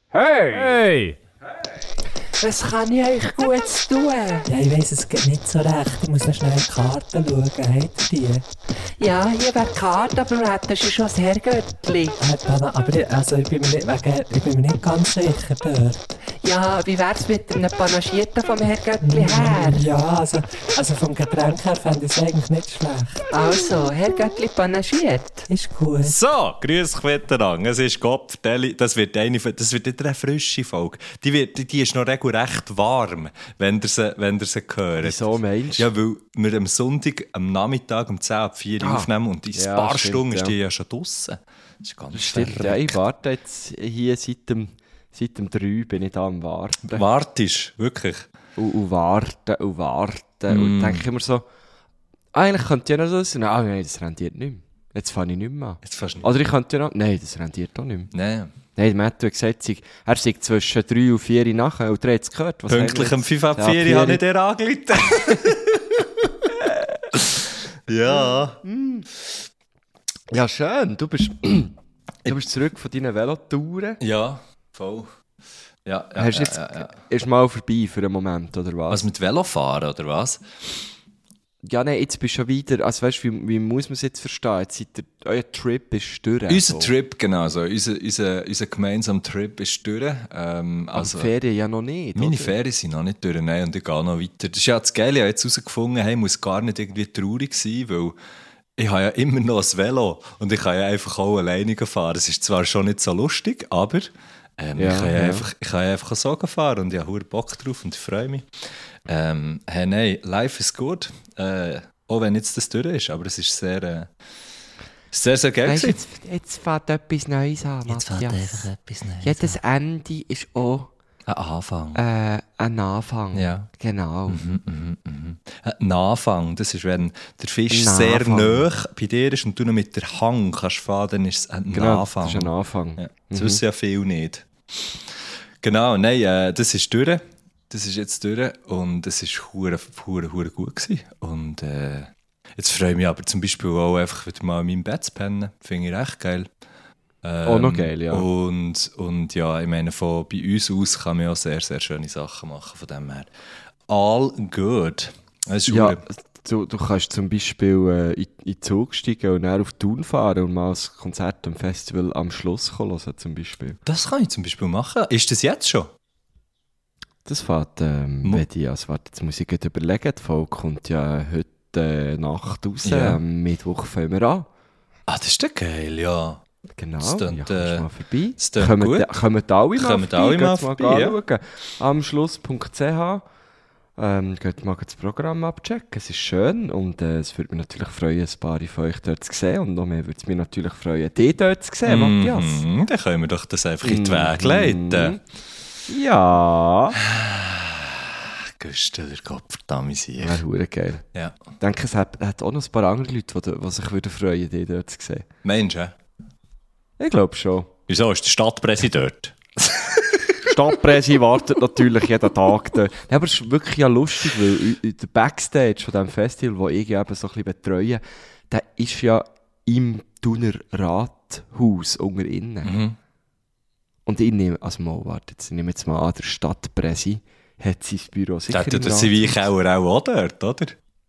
Hey! Hey! Was kann ich euch Gutes tun? Ja, ich weiss es geht nicht so recht. Ich muss noch schnell in die Karten schauen. Habt ihr die? Ja, hier wäre die Karte, aber wir hätten schon das Herrgöttli. Aber ich bin mir nicht ganz sicher dort. Ja, wie wär's mit einem Panagierten vom Herrgöttli her? Ja, also vom Getränk her fände ich es eigentlich nicht schlecht. Also, Herrgöttli panagiert. Ist gut. So, grüß dich miteinander. Es ist Kopfdeli. Das wird nicht eine frische Folge. Die ist noch recht warm, wenn ihr sie hört. Wieso meinst du? Ja, weil wir am Sonntag, am Nachmittag um 10 ab 4 Uhr aufnehmen und in ein paar Stunden ist die ja schon draussen. Das ist ganz Stimmt, ja, ich warte jetzt hier seit dem 3 bin ich da am Warten. Wartest, wirklich? Und warten. Und denke immer so, eigentlich könnte ich ja noch so sein. Nein, das rentiert nicht mehr. Jetzt fange ich nicht mehr an. Jetzt fast nicht. Oder ich könnte ja noch... Nein, das rentiert auch nicht mehr. Nein. Nein, Matthew hat gesagt, er sei zwischen 3 und 4 Uhr nachher. Und 3 hat es gehört. Was Pünktlich um 5 ab 4 Uhr habe ich dir angerufen. Ja. Ja, schön. Du bist zurück von deinen Velotouren. Ja, voll. Ja, Hast du jetzt erst mal vorbei für einen Moment, oder was? Was mit Velofahren, oder was? Ja, nein, jetzt bist du schon wieder... Also weißt du, wie muss man es jetzt verstehen? Jetzt euer Trip ist durch. Unser Trip, genau. Also unser gemeinsamer Trip ist durch. Also, Ferien ja noch nicht, meine oder? Ferien sind noch nicht durch, nein, und ich gehe noch weiter. Das ist ja das Geile, ich habe jetzt herausgefunden, hey, ich muss gar nicht irgendwie traurig sein, weil ich habe ja immer noch ein Velo und ich kann ja einfach auch alleine fahren. Es ist zwar schon nicht so lustig, aber ich kann ja einfach so fahren und ich habe Bock drauf und ich freue mich. Hey, nein, life is good. Auch wenn jetzt das durch ist, aber es ist sehr, sehr geil. Weißt, jetzt fängt etwas Neues an, Jetzt fällt Matthias. einfach etwas Neues. Jedes Ende ist auch Ein Anfang. ein Anfang. Ja. Genau. Ein Anfang, das ist, wenn der Fisch Ein sehr Anfang. nah bei dir ist und du noch mit der Hang kannst fahren, dann ist es ein Genau, Anfang. das ist ein Anfang. Ja. Das wissen ja viele nicht. Genau, nein, das ist durch. Das ist jetzt durch und es war hure gut gewesen. Und jetzt freue ich mich aber zum Beispiel auch einfach wieder mal in meinem Bett zu pennen. Finde ich echt geil. Auch noch geil, ja. Und ja, ich meine, von bei uns aus kann man ja auch sehr, sehr schöne Sachen machen, von dem her. All good. Das ist Ja, hure- du kannst zum Beispiel in den Zug steigen und dann auf Thun fahren und mal ein Konzert am Festival am Schluss hören, zum Beispiel. Das kann ich zum Beispiel machen. Ist das jetzt schon? Das fährt, jetzt muss ich gerade überlegen, die Folge kommt ja heute Nacht raus, Ja. am Mittwoch fangen wir an. Ah, das ist doch geil, ja. Genau, Das tönt, ja, kommst mal vorbei. das tönt Kommen gut. alle mal Kommen alle mal Geht's vorbei, ja. anschauen. Am Schluss.ch geht mal das Programm abchecken, es ist schön und es würde mich natürlich freuen, ein paar von euch dort zu sehen und noch mehr würde es mich natürlich freuen, dich dort zu sehen, Matthias. Dann können wir doch das einfach in die Wege leiten. Ja, Güster, der Gott, verdammt sich. wäre verdammt geil. Ja. Ich denke, es hat auch noch ein paar andere Leute, die sich würden freuen, dich dort zu sehen. Meinst du? Ich glaube schon. Wieso ist der Stadtpräsident? Stadtpresse wartet natürlich jeden Tag dort. Ja, aber es ist wirklich ja lustig, weil der Backstage von diesem Festival, wo ich eben so ein bisschen betreue, der ist ja im Thuner Rathaus unter innen. Und ich nehme, ich nehme jetzt mal an, der Stadtpresse hat sein Büro sicher Der im tut sie wie Rathaus. auch dort, oder?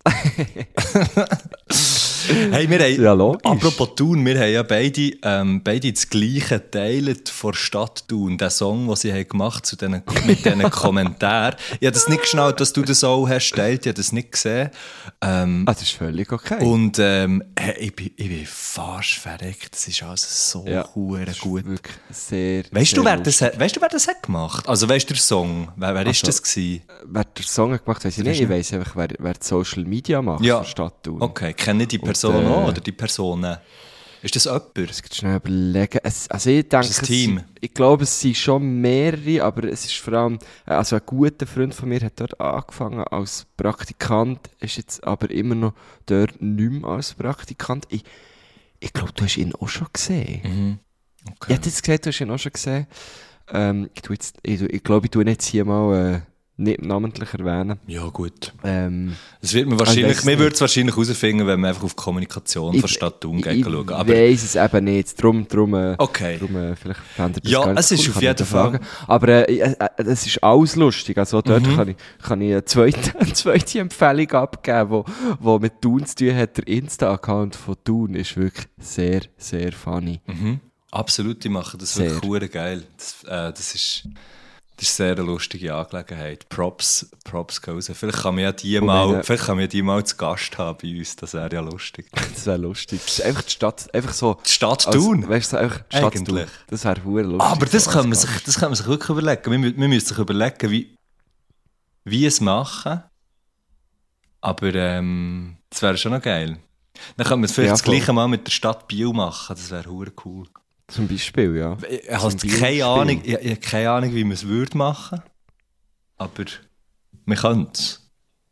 Hey, wir haben, Ja, logisch. apropos Thun, wir haben ja beide das Gleiche geteilt vor Stadt Thun, den Song, den sie haben gemacht zu mit diesen Kommentaren. Ich habe das nicht geschnallt, dass du das auch hast geteilt, ich habe das nicht gesehen. Das ist völlig okay. Und hey, ich bin fast verreckt, das ist also so hure das ist gut. wirklich sehr, Weißt du, sehr wer das hat gemacht? Also weißt du den Song? Wer ist das gewesen? Wer den Song hat gemacht, weiss ich nicht. Ich weiss einfach, wer die Social Media macht Ja. für Stadt Thun. Okay, kenne ich die Person auch, oder die Personen? Ist das jemand? Ich muss schnell überlegen. Also ich denke, Ist das ein Team? Ich glaube, es sind schon mehrere, aber es ist vor allem, also ein guter Freund von mir hat dort angefangen als Praktikant, ist jetzt aber immer noch dort nicht mehr als Praktikant. Ich glaube, du hast ihn auch schon gesehen. Okay. Ich hätte jetzt gesagt, du hast ihn auch schon gesehen. Ich glaube, ich tue jetzt hier mal nicht namentlich erwähnen. Ja, gut. Es wird man wahrscheinlich, wir würden es wahrscheinlich herausfinden, wenn man einfach auf die Kommunikation von Stadt Thun geht schauen. Aber ich weiss es eben nicht, drum okay. Vielleicht fändet ihr das ja, gar nicht es ist cool, auf jeden Fall. Aber es ist alles lustig, also dort kann ich eine zweite Empfehlung abgeben, wo mit Thun zu tun hat. Der Insta-Account von Thun ist wirklich sehr, sehr funny. Absolut, die machen das wirklich verdammt geil. Das ist eine sehr lustige Angelegenheit. Props gehen raus. Vielleicht kann man ja die mal zu Gast haben bei uns. Das wäre ja lustig. Das wäre lustig. Das ist einfach die Stadt, einfach so. Die Stadt Thun? Weißt du, einfach die Stadt eigentlich. Thun. Das wäre verdammt lustig. Aber das kann man sich wirklich überlegen. Wir müssen sich überlegen, wie es machen. Aber das wäre schon noch geil. Dann können wir es vielleicht das Gleiche mal mit der Stadt Biel machen. Das wäre verdammt cool. Zum Beispiel, ja. Ich habe keine Ahnung, wie man es machen würde. Aber wir können es.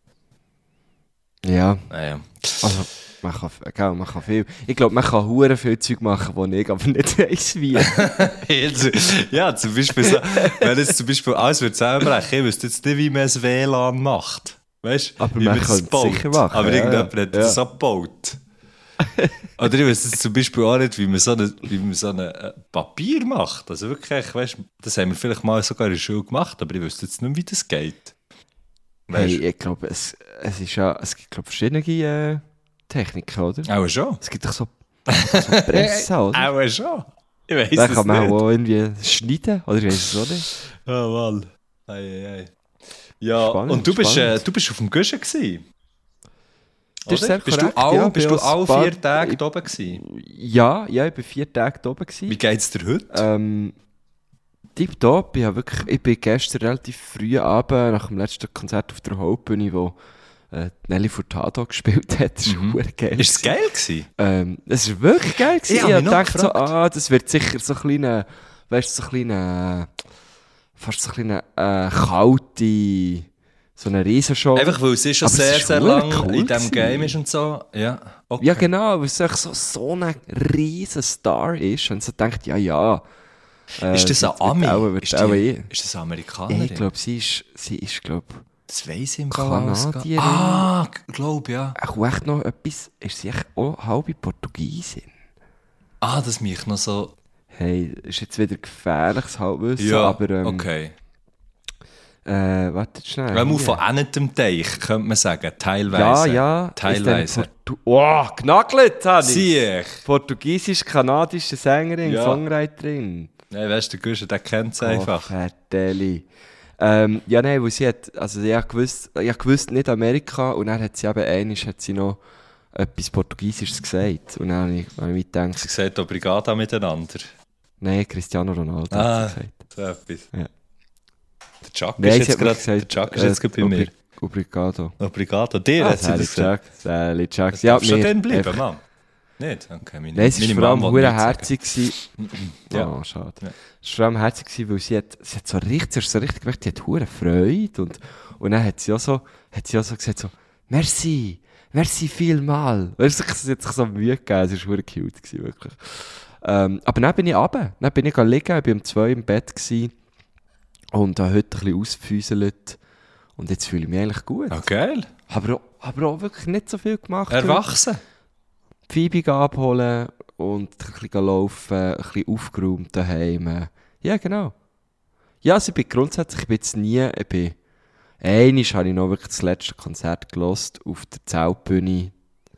Ja. Naja. Also, man kann viel. Ich glaube, man kann verdammt viel Zeug machen, wo ich aber nicht weiss, wie. Ja, zum Beispiel so, wenn jetzt zum Beispiel alles zusammenbrechen, ich wüsste jetzt nicht, wie man ein WLAN macht. Weißt du? Aber man kann es sicher machen. Aber irgendjemand hat das abgebaut. Oder ich weiss jetzt zum Beispiel auch nicht, wie man so ein Papier macht. Also wirklich, weißt, das haben wir vielleicht mal sogar in der Schule gemacht, aber ich wüsste jetzt nicht, wie das geht. Hey, ich glaube, es gibt verschiedene Techniken, oder? Auch schon. Es gibt doch so Pressen, oder? Auch schon. Ich weiss da es kann man nicht. auch irgendwie schneiden, oder ich weiss es auch nicht. Oh Mann. Ei. Ja, spannend, und du bist auf dem Guschen gewesen. Das ist sehr bist korrekt, bist du alle 4 Tage da oben gewesen? Ja, ich war 4 Tage da oben gewesen. Wie geht's dir heute? Tipptopp. Ich bin gestern relativ früh Abend nach dem letzten Konzert auf der Hauptbühne, wo Nelly Furtado gespielt hat. Das war geil. Ist es geil gewesen? Es war wirklich geil gewesen. Ja, ich dachte so, das wird sicher so ein kleiner, weißt du, fast so ein kleiner kalte, so eine Riesenshow. Einfach weil es ist schon sehr, sehr lang cool in diesem Game ist und so. Ja, okay. Ja genau, weil es so ein riesen Star ist und so denkt, ja. Ist das ein Ami? Ist das eine Amerikanerin? Ich glaube, sie ist das weiss ich im Kanadierin. Glaube ja. Auch echt noch etwas, ist sie echt auch halbe Portugiesin? Das mich noch so... Hey, ist jetzt wieder gefährliches Halbwissen, ja, aber... okay. Warte schnell. Wenn man von einem Teich, könnte man sagen, teilweise. Ja. Teilweise. Knackelt habe ich. Sieh ich. Portugiesisch-kanadische Sängerin, Ja. Songwriterin. Nein, weißt du, der Guschen, der kennt es einfach. Vertelli. Ja, nein, weil sie hat, also ich habe gewusst, nicht Amerika, und dann hat sie noch etwas Portugiesisches gesagt. Und dann habe ich gedacht... Sie sagt Obrigada miteinander. Nein, Cristiano Ronaldo hat sie gesagt. So etwas. Ja. Der Chuck ist jetzt gerade bei mir. Obrigado. Obrigado. Dir hat sie das gesagt. Sally Chuck. Ja, schon dann bleiben, Mann. Nicht? Okay, Nein, es war vor allem sehr herzig. Ja. Oh, schade. Ja. Es war vor allem herzig, weil sie hat so richtig gemerkt, die hat hure Freude. Und dann hat sie auch so gesagt, so, merci vielmal. Weißt du, sie hat sich so Mühe gegeben, es war hure cute gewesen, wirklich. Aber dann bin ich runter. Dann bin ich liegen, ich war um 2 im Bett gewesen und habe heute ein bisschen ausgefäuselt. Und jetzt fühle ich mich eigentlich gut. Oh, geil. Aber auch wirklich nicht so viel gemacht. Erwachsen. Phoebe abholen und ein bisschen laufen, ein bisschen aufgeräumt daheim. Ja, genau. Ja, also ich bin grundsätzlich, einmal habe ich noch wirklich das letzte Konzert gehört auf der Zeltbühne.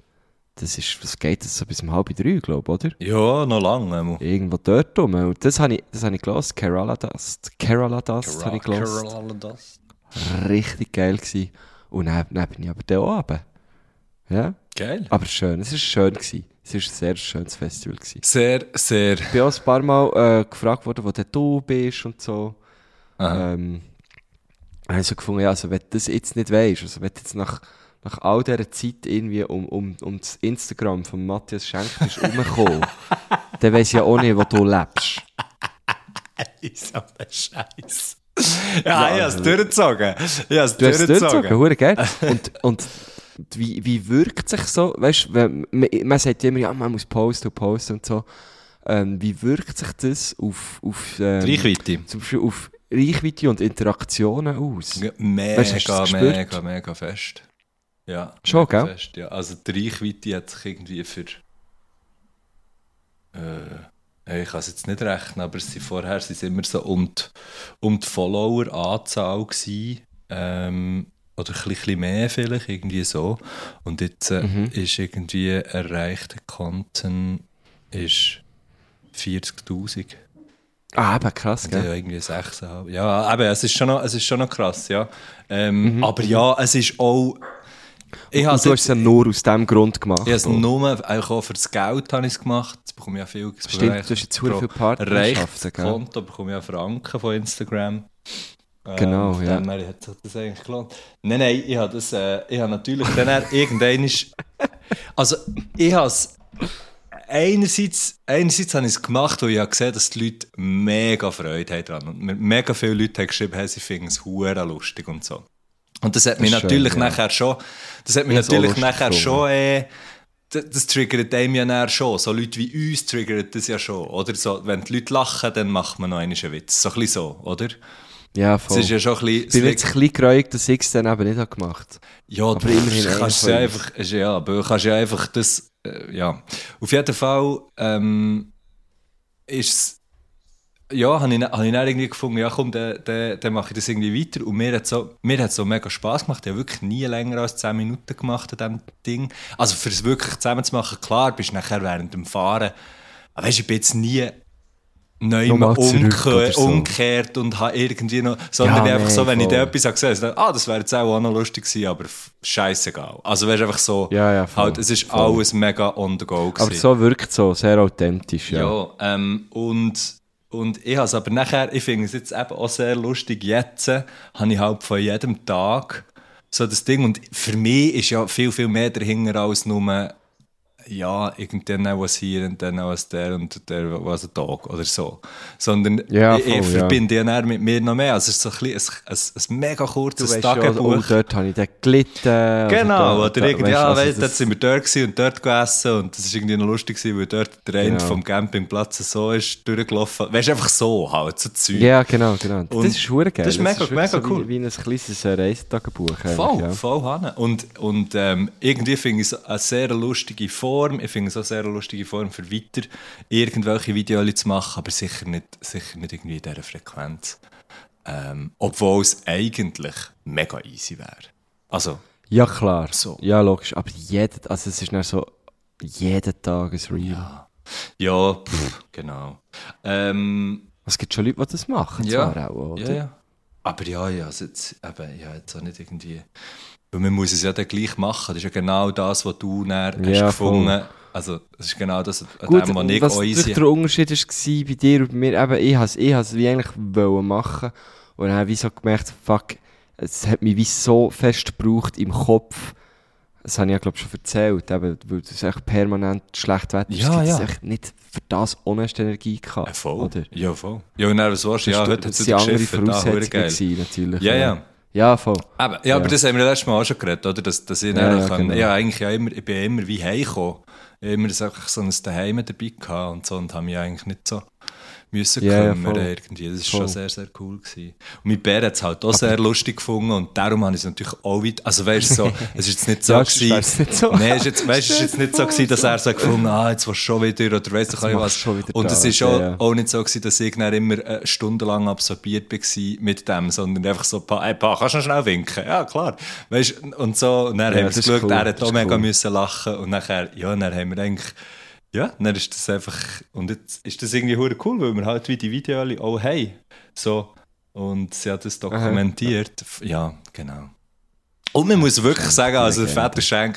Was geht das so bis um 2:30, glaube ich, oder? Ja, noch lange. Irgendwo dort rum. Und das habe ich gehört, Kerala Dust habe ich gehört. Richtig geil gewesen. Und dann bin ich aber da oben. Ja? Geil. Aber schön, es war schön gewesen. Es war ein sehr schönes Festival gewesen. Sehr, sehr. Ich bin auch ein paar Mal gefragt worden, wo du bist und so. Habe ich so gefunden, ja, also wenn du das jetzt nicht weisst, also wenn du jetzt nach all dieser Zeit irgendwie um das Instagram von Matthias Schenk bist rumgekommen, dann weiss ich ja auch nicht, wo du lebst. So ein Scheiß. Ja, ich habe es durchgezogen. Du hast es durchgezogen, hure geil. Und wie wirkt sich so, weißt du, man sagt immer, ja, man muss posten und so. Wie wirkt sich das auf Reichweite? Zum Beispiel Reichweite und Interaktionen aus? Ja, Weißt du, hast du das gespürt? mega fest. Ja, Schon, mega gell? fest, ja. Also die Reichweite hat sich irgendwie für... ich kann es jetzt nicht rechnen, aber vorher waren es immer so um die Follower-Anzahl gewesen. Oder ein bisschen mehr vielleicht, irgendwie so. Und jetzt ist irgendwie erreichter Content ist 40'000. Ah, eben krass, Ja, gell? irgendwie 6,5. Ja, aber es ist schon noch krass, ja. Aber ja, es ist auch... Ich Und du hast es ja nur aus dem Grund gemacht. Ich habe es nur, eigentlich auch für das Geld habe ich es gemacht. Jetzt bekomme ich ja viel. Stimmt, du hast jetzt sehr viele Partnerschaften, gell? Konto bekomme ich ja Franken von Instagram. Genau, ja. Dann hat sich das eigentlich gelohnt. Nein, ich habe das, ich habe natürlich dann irgendwann also ich habe es einerseits habe ich es gemacht, weil ich habe gesehen, dass die Leute mega Freude haben dran. Und mega viele Leute haben geschrieben, hey, sie finden es hure lustig und so. Und das hat mich natürlich schön, ja. nachher schon, das triggert einem ja nachher schon. So Leute wie uns triggert das ja schon, oder? So, wenn die Leute lachen, dann macht man noch einen Witz. So ein bisschen so, oder? Ja, voll. Das ist ja schon ein bisschen... Ich bin jetzt ein bisschen geräugt, dass ich es dann eben nicht habe gemacht. Ja, aber immerhin kannst ja einfach... Ja, aber du kannst ja einfach das... ja. Auf jeden Fall ist es... Ja, habe ich dann irgendwie gefunden, ja komm, dann mache ich das irgendwie weiter. Und mir hat es so mega Spass gemacht. Ich habe wirklich nie länger als 10 Minuten gemacht an diesem Ding. Also für es wirklich zusammen zu machen, klar, bist du nachher während dem Fahren... Aber weißt, ich bin jetzt nie... neu umgekehrt und habe irgendwie noch... Sondern einfach so, wenn ich da etwas gesehen habe, das wäre jetzt auch noch lustig gewesen, aber scheissegal. Also weißt einfach so... Ja, halt, es ist alles mega on the go gewesen. Aber so wirkt es so, sehr authentisch, ja. Ja, und ich habe es aber nachher, ich finde es jetzt eben auch sehr lustig, jetzt habe ich halt von jedem Tag so das Ding und für mich ist ja viel, viel mehr dahinter als nur, ja, irgendwann auch was hier und dann auch was der und der was ein Tag oder so. Sondern ich verbinde ja dann mit mir noch mehr. Also es ist so ein bisschen ein mega kurzes Tagebuch. Ja, dort habe ich dann gelitten. Genau, oder irgendwie, dort sind wir dort gewesen und dort gegessen und das war irgendwie noch lustig gewesen, weil dort der Ende vom Campingplatz so ist durchgelaufen. Weißt du, einfach so halt, so Zeug. Ja, genau. Und das ist verdammt geil. Das ist mega so cool. Wie ein kleines Reisetagebuch. Voll, Hanne. Und irgendwie finde ich es eine sehr lustige Form. Ich finde es auch eine sehr lustige Form für weiter irgendwelche Videos zu machen, aber sicher nicht irgendwie in dieser Frequenz. Obwohl es eigentlich mega easy wäre. Also, ja, klar. So. Ja, logisch. Aber es ist dann so jeden Tag ein Reel. Ja, genau. Es gibt schon Leute, die das machen, ja, zwar auch, oder? Ja. Aber also jetzt auch nicht irgendwie... Weil man muss es ja dann gleich machen. Das ist ja genau das, was du dann hast gefunden hast. Also, das ist genau das, Gut, dem, was ich was easy... der Unterschied war bei dir und bei mir, eben, ich habe es wie eigentlich machen und dann habe ich so gemerkt, fuck, es hat mich wie so fest gebraucht im Kopf. Das habe ich ja, glaube ich, schon erzählt, eben, weil es echt permanent schlecht Wetter ist. Ja, es echt nicht für das ohne Energie gehabt. Voll. Oder? Ja, voll. Ja, und dann, was warst du? Ja, heute hat es wieder andere geschifft. Voraussetzungen gewesen, natürlich. Ja. Ja, voll. Aber das haben wir letztes Mal auch schon geredet, oder? Dass ich genau. Ich bin immer wie heimgekommen. Ich habe immer so ein Daheim dabei gehabt und so und habe mich eigentlich nicht so müssen kümmern irgendwie. Das war schon sehr, sehr cool gewesen. Und mit Bär hat es halt auch sehr lustig gefunden und darum habe ich es natürlich auch wieder, also weißt du, so, es ist jetzt nicht so gewesen. Nein, es ist jetzt nicht so gewesen, dass er so gefunden hat, jetzt warst du schon wieder oder weißt du was. Und es ist auch nicht so gewesen, dass ich dann immer stundenlang absorbiert war mit dem, sondern einfach so, hey, kannst du noch schnell winken? Ja, klar. Weißt, und so, und dann haben wir es geschaut, cool. Er hat auch mega müssen lachen und nachher, dann haben wir eigentlich, ja, dann ist das einfach, und jetzt ist das irgendwie hure cool, weil wir halt wie die Videos auch haben. So, und sie hat das dokumentiert. Aha. Ja, genau. Und man muss wirklich sagen, also Vaterschenk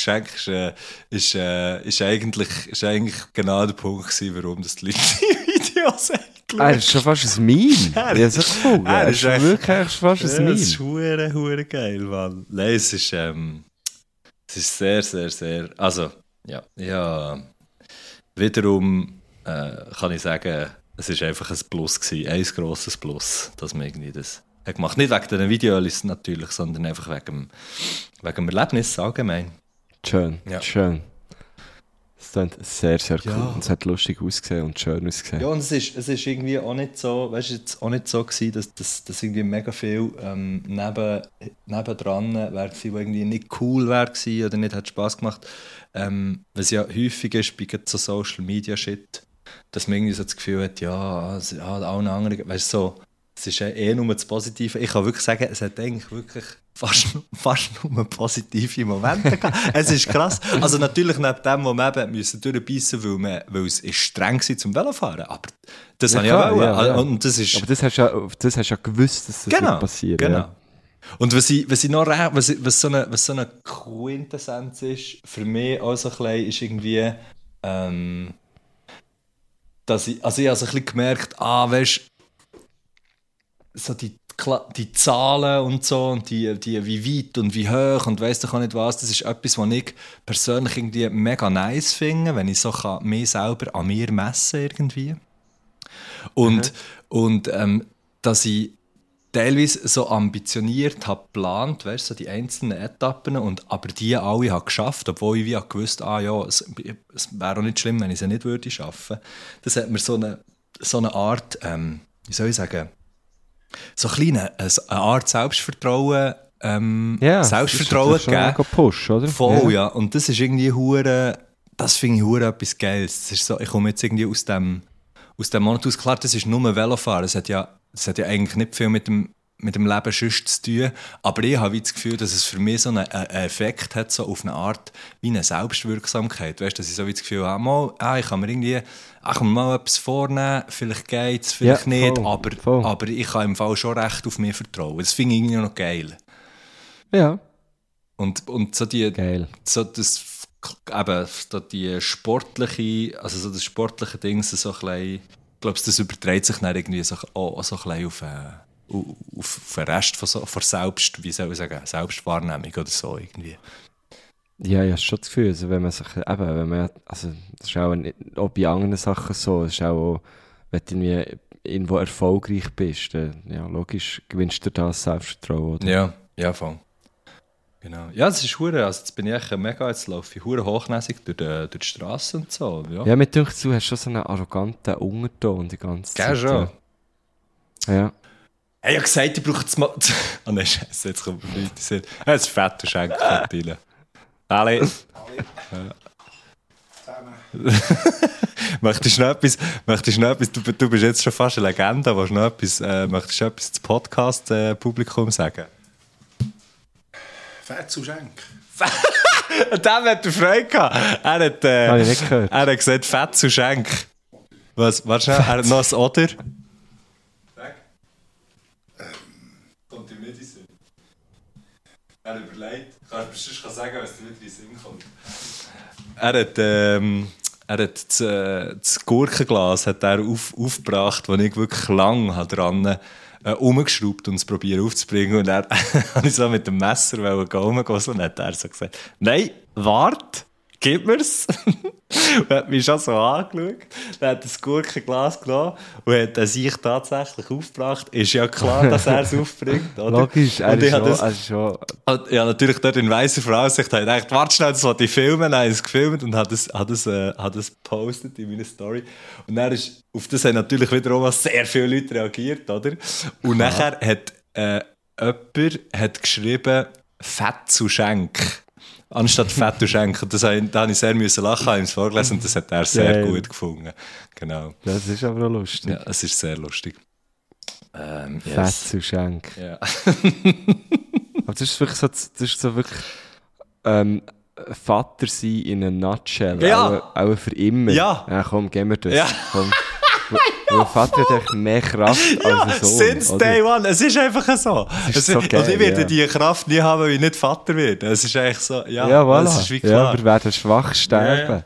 ist eigentlich genau der Punkt gewesen, warum das die Leute die Videos haben. Er ist schon fast ein Meme. Ja, so cool. Er ist wirklich fast ein Meme. Das ist hure geil, Mann. Nein, es ist sehr, sehr, sehr, also, ja. Wiederum kann ich sagen, es war einfach ein Plus gewesen, ein grosses Plus, dass man irgendwie das hat gemacht. Nicht wegen den Videos natürlich, sondern einfach wegen dem Erlebnis allgemein. Schön, ja. Schön. Das klingt sehr, sehr cool. Ja. Und es hat lustig ausgesehen und schön ausgesehen. Ja, und es ist irgendwie auch nicht so, weißt du, jetzt auch nicht so gewesen, dass irgendwie mega viel nebendran wäre gewesen, wo irgendwie nicht cool wäre gewesen oder nicht hat Spass gemacht. Was ja häufig ist bei so Social Media Shit, dass man irgendwie so das Gefühl hat, ja, allen anderen, weißt du, so, es ist nur das Positive. Ich kann wirklich sagen, es hat eigentlich wirklich fast nur positive Momente gehabt. Es ist krass. Also natürlich neben dem, wo wir eben müssen durchbeissen, weil es ist streng war zum Velofahren. Aber das Ja, habe ich auch klar, wollen. ja. Und das ist... Aber das hast du ja gewusst, dass das wird passieren. Genau. Ja. Und was so eine Quintessenz ist, für mich auch so ein bisschen, ist irgendwie, dass ich habe so ein bisschen gemerkt, weißt du, so die Zahlen und so und die wie weit und wie hoch und weiss doch auch nicht was, das ist etwas, was ich persönlich irgendwie mega nice finde, wenn ich so mich selber an mir messen irgendwie. Und dass ich teilweise so ambitioniert habe geplant, weißt, so die einzelnen Etappen, aber die alle habe geschafft, obwohl ich wie gewusst es wäre auch nicht schlimm, wenn ich sie nicht würde schaffen. Das hat mir so eine Art, wie soll ich sagen, so eine Art Selbstvertrauen, Selbstvertrauen gegeben. Push, oder? Voll, ja. Und das ist irgendwie das finde ich hure etwas Geiles. Das ist so, ich komme jetzt irgendwie aus dem Monat aus. Klar, das ist nur Velofahren. Das hat ja eigentlich nicht viel mit dem Leben sonst zu tun. Aber ich habe das Gefühl, dass es für mich so einen Effekt hat, so auf eine Art wie eine Selbstwirksamkeit. Weißt du, dass ich so das Gefühl habe, ich kann mir irgendwie mal etwas vornehmen, vielleicht geht es, vielleicht nicht, voll. aber ich kann im Fall schon recht auf mich vertrauen. Das finde ich irgendwie noch geil. Ja. Und so Geil. Die sportliche, also so das sportliche Ding, so ein bisschen, ich glaube, das überträgt sich dann irgendwie so ein bisschen auf den Rest von Selbstwahrnehmung oder so irgendwie. Ja, ich habe schon das Gefühl, also wenn man sich das ist auch bei anderen Sachen so, es ist auch, wenn du irgendwo erfolgreich bist, dann, ja, logisch gewinnst du das Selbstvertrauen, oder? Ja, voll. Genau. Ja, es ist hure, also jetzt bin ich echt mega, jetzt laufe ich hure hochnäsig durch die Straße und so. Ja, mir denkt, du hast schon so einen arroganten Unterton die ganze Zeit. Gell schon? Ja. Hey, ich habe gesagt, ich brauche jetzt mal... Oh nein, Scheiße, jetzt kommt mir Leute sehen. Das ist fetter Schenkel. Alle. Möchtest du noch etwas? Du bist jetzt schon fast eine Legende, möchtest du etwas zum Podcast-Publikum sagen? Fett zu Schenk. Dem hat er Freude gehabt. Habe ich nicht gehört. Er hat gesagt, Fett zu Schenk. Was? Warte schnell, er hat noch ein Oder? Kommt ihm nicht in den Sinn. Er überlegt. Kannst du sagen, was dir nicht in den Sinn kommt? Er hat das Gurkenglas hat er aufgebracht, das ich wirklich lange dran umgeschraubt und es probiert aufzubringen. Und er habe ich so mit dem Messer rumgehen und hat er so gesagt, nein, warte, gib mir's. Und hat mich schon so angeschaut. Dann hat das Gurkenglas genommen und hat sich tatsächlich aufgebracht. Ist ja klar, dass er es aufbringt. Oder? Logisch, er ist schon... Ja, natürlich dort in weißer Voraussicht habe ich gedacht, warte schnell, das wollte ich filmen. Dann habe ich es gefilmt und habe es gepostet in meiner Story. Und dann ist, auf das haben natürlich wiederum sehr viele Leute reagiert, oder? Und nachher hat jemand geschrieben, Fett zu Schenk. Anstatt Fett zu schenken. Da habe ich sehr lachen, habe ihm es vorgelesen und das hat er sehr gut gefunden. Genau. Das ist aber auch lustig. Ja, es ist sehr lustig. Fett zu Schenk. Ja. Aber das ist wirklich Vater sein in a nutshell. Ja. Auch für immer. Ja. Komm, gehen wir das. Ja. Komm. Weil Vater hat echt mehr Kraft als ein Sohn. Since oder? day one. Es ist einfach so. So geil, und ich werde diese Kraft nie haben, weil ich nicht Vater werde. Es ist eigentlich so, Voilà. das ist wie Ja, klar. wir werden schwach sterben.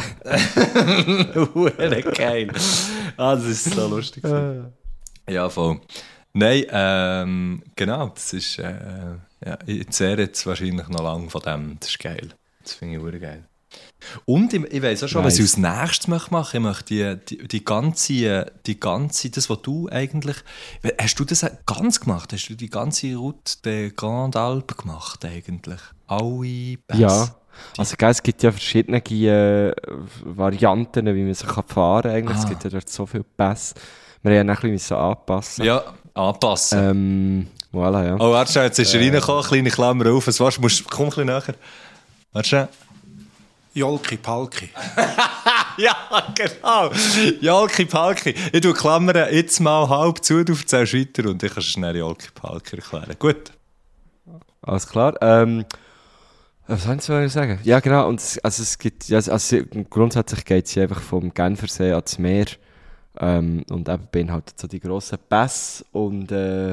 Hure geil. Das ist so lustig. Ja, voll. Nein, genau, das ist, ich zehre jetzt wahrscheinlich noch lange von dem. Das ist geil. Das finde ich hure geil. Und ich weiss auch schon, was ich Nice. als nächstes machen möchte. Ich möchte die ganze, das, was du eigentlich... Hast du das ganz gemacht? Hast du die ganze Route der Grande Alpe gemacht eigentlich? Alle Pässe? Ja. Also gell, es gibt ja verschiedene Varianten, wie man sich fahren kann eigentlich. Es gibt ja dort so viele Pässe. Wir haben ja ein bisschen anpassen. Ja, anpassen. Voilà, ja. Oh, warte schnell, jetzt ist er reingekommen, kleine Klammer auf. Was warst du? Komm ein bisschen näher. Warte schnell. Jolki Palki. Ja, genau. Jolki Palki. Ich tue Klammern jetzt mal halb zu, du erzählst weiter und ich kann schnell Jolki Palki erklären. Gut. Alles klar. Was soll ich sagen? Ja, genau. Und es gibt, ja, also grundsätzlich geht es einfach vom Genfersee ans Meer. Und eben beinhaltet so die grossen Pässe. Und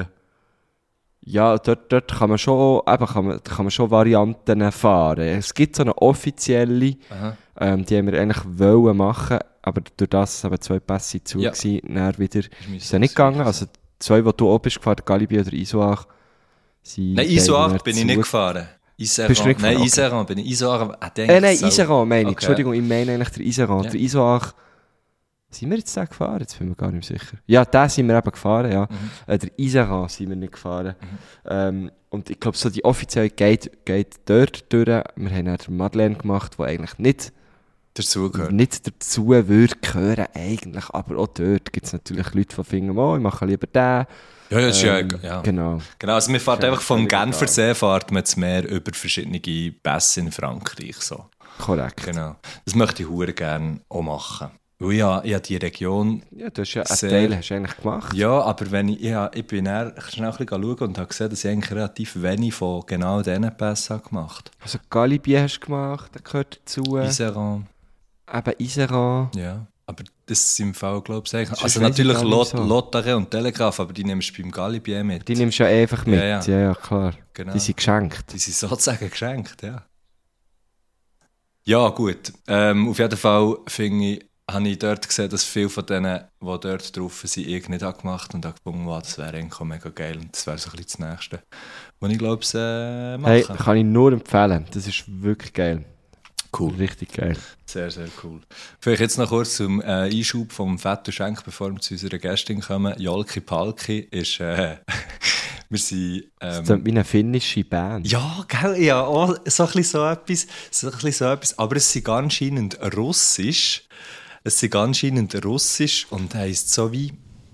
ja, dort kann man schon, kann man schon Varianten fahren. Es gibt so eine offizielle, die haben wir eigentlich wollen machen, aber durch das eben 2 Pässe zu Ja. gewesen, dann wieder müssen ist ja nicht gegangen. Also 2, die du oben bist gefahren, Galibier oder Isoach, sind Nein, beide Isoach dann bin ich zu- nicht gefahren. Iseran. Bist du nicht gefahren? Nein, Okay. Iseran bin ich. Isoach, Nein, Iseran meine ich. Okay. Entschuldigung, ich meine eigentlich der Iseran. Ja. Der Isoach, sind wir jetzt da gefahren? Jetzt bin ich mir gar nicht mehr sicher. Ja, da sind wir eben gefahren, ja. Der Iseran sind wir nicht gefahren. Und ich glaube, so die offizielle geht dort durch. Wir haben dann den Madeleine gemacht, der eigentlich nicht dazu würde gehören eigentlich. Aber auch dort gibt es natürlich Leute, die finden, oh, ich mache lieber den. Ja, das ist ja. Genau. Genau, also wir fahren Ja, einfach vom völlig egal. Genfersee fahrt man das Meer über verschiedene Pässe in Frankreich. So. Korrekt. Genau. Das möchte ich hure gerne auch machen. Weil ich habe die Region... Ja, du hast ja einen Sehr- Teil hast du eigentlich gemacht. Ja, aber wenn ich bin dann schnell ein bisschen schauen und habe gesehen, dass ich eigentlich relativ wenig von genau diesen Pässen habe gemacht Also Galibier hast du gemacht, der gehört dazu. Iseran, Eben Iseran. ja. Aber das ist im Fall, glaube ich, eigentlich... Sonst Also weiss ich natürlich gar nicht so. Lottare und Telegraph, aber die nimmst du beim Galibier mit. Die nimmst du ja einfach mit. Ja, Ja, ja. klar. Genau. Die sind geschenkt. Die sind sozusagen geschenkt, ja. Ja, gut. Auf jeden Fall habe ich dort gesehen, dass viele von denen, die dort drauf sind, ich nicht habe gemacht und habe gefunden, wow, das wäre eigentlich auch mega geil. Und das wäre so ein bisschen das Nächste, was ich glaube, machen. Hey, kann ich nur empfehlen. Das ist wirklich geil. Cool. Richtig geil. Sehr, sehr cool. Vielleicht jetzt noch kurz zum Einschub vom Fett und Schenk, bevor wir zu unserer Gästin kommen. Jolki Palki ist... wir sind... Das klingt wie eine finnische Band. Ja, gell, ja, auch so ein bisschen so etwas, aber es sind anscheinend Russisch. Und heisst so wie,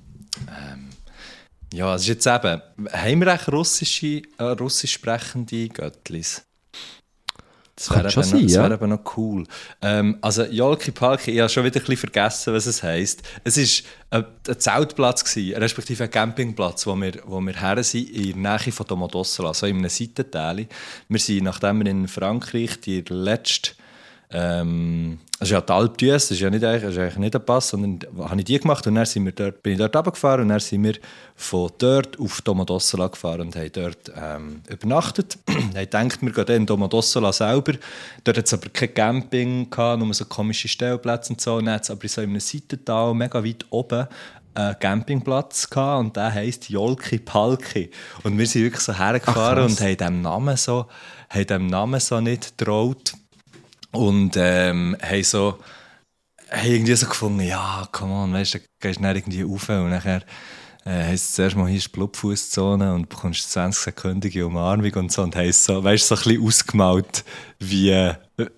ja, es ist jetzt eben, haben wir echt russisch sprechende Göttlis? Das Kann wäre schon eben, sein, das ja. wäre eben noch cool. Also Jolki Palki, ich habe schon wieder ein bisschen vergessen, was es heisst. Es war ein Zeltplatz gewesen, respektive ein Campingplatz, wo wir her sind, in der Nähe von Domodossola, so in einem Seitenteil. Wir sind, nachdem wir in Frankreich die letzte, also ja, die Alpe d'Huez, das ist eigentlich nicht ein Pass, sondern habe ich die gemacht und dann bin ich dort runtergefahren und dann sind wir von dort auf Domodossola gefahren und haben dort übernachtet. Ich dachte, wir gehen dann in Domodossola selber. Dort hat es aber kein Camping gehabt, nur so komische Stellplätze und so. Und dann hat es aber so in einem Seitental, mega weit oben, einen Campingplatz gehabt und der heisst Jolki Palki. Und wir sind wirklich so hergefahren und haben dem Namen so nicht getraut. Und haben irgendwie so gefunden, ja, come on, weißt du, dann gehst du dann irgendwie rauf und nachher heisst es zuerst mal, hier ist die Blutfußzone und bekommst 20-sekündige Umarmung und so und heisst so, weißt du, so ein bisschen ausgemalt, wie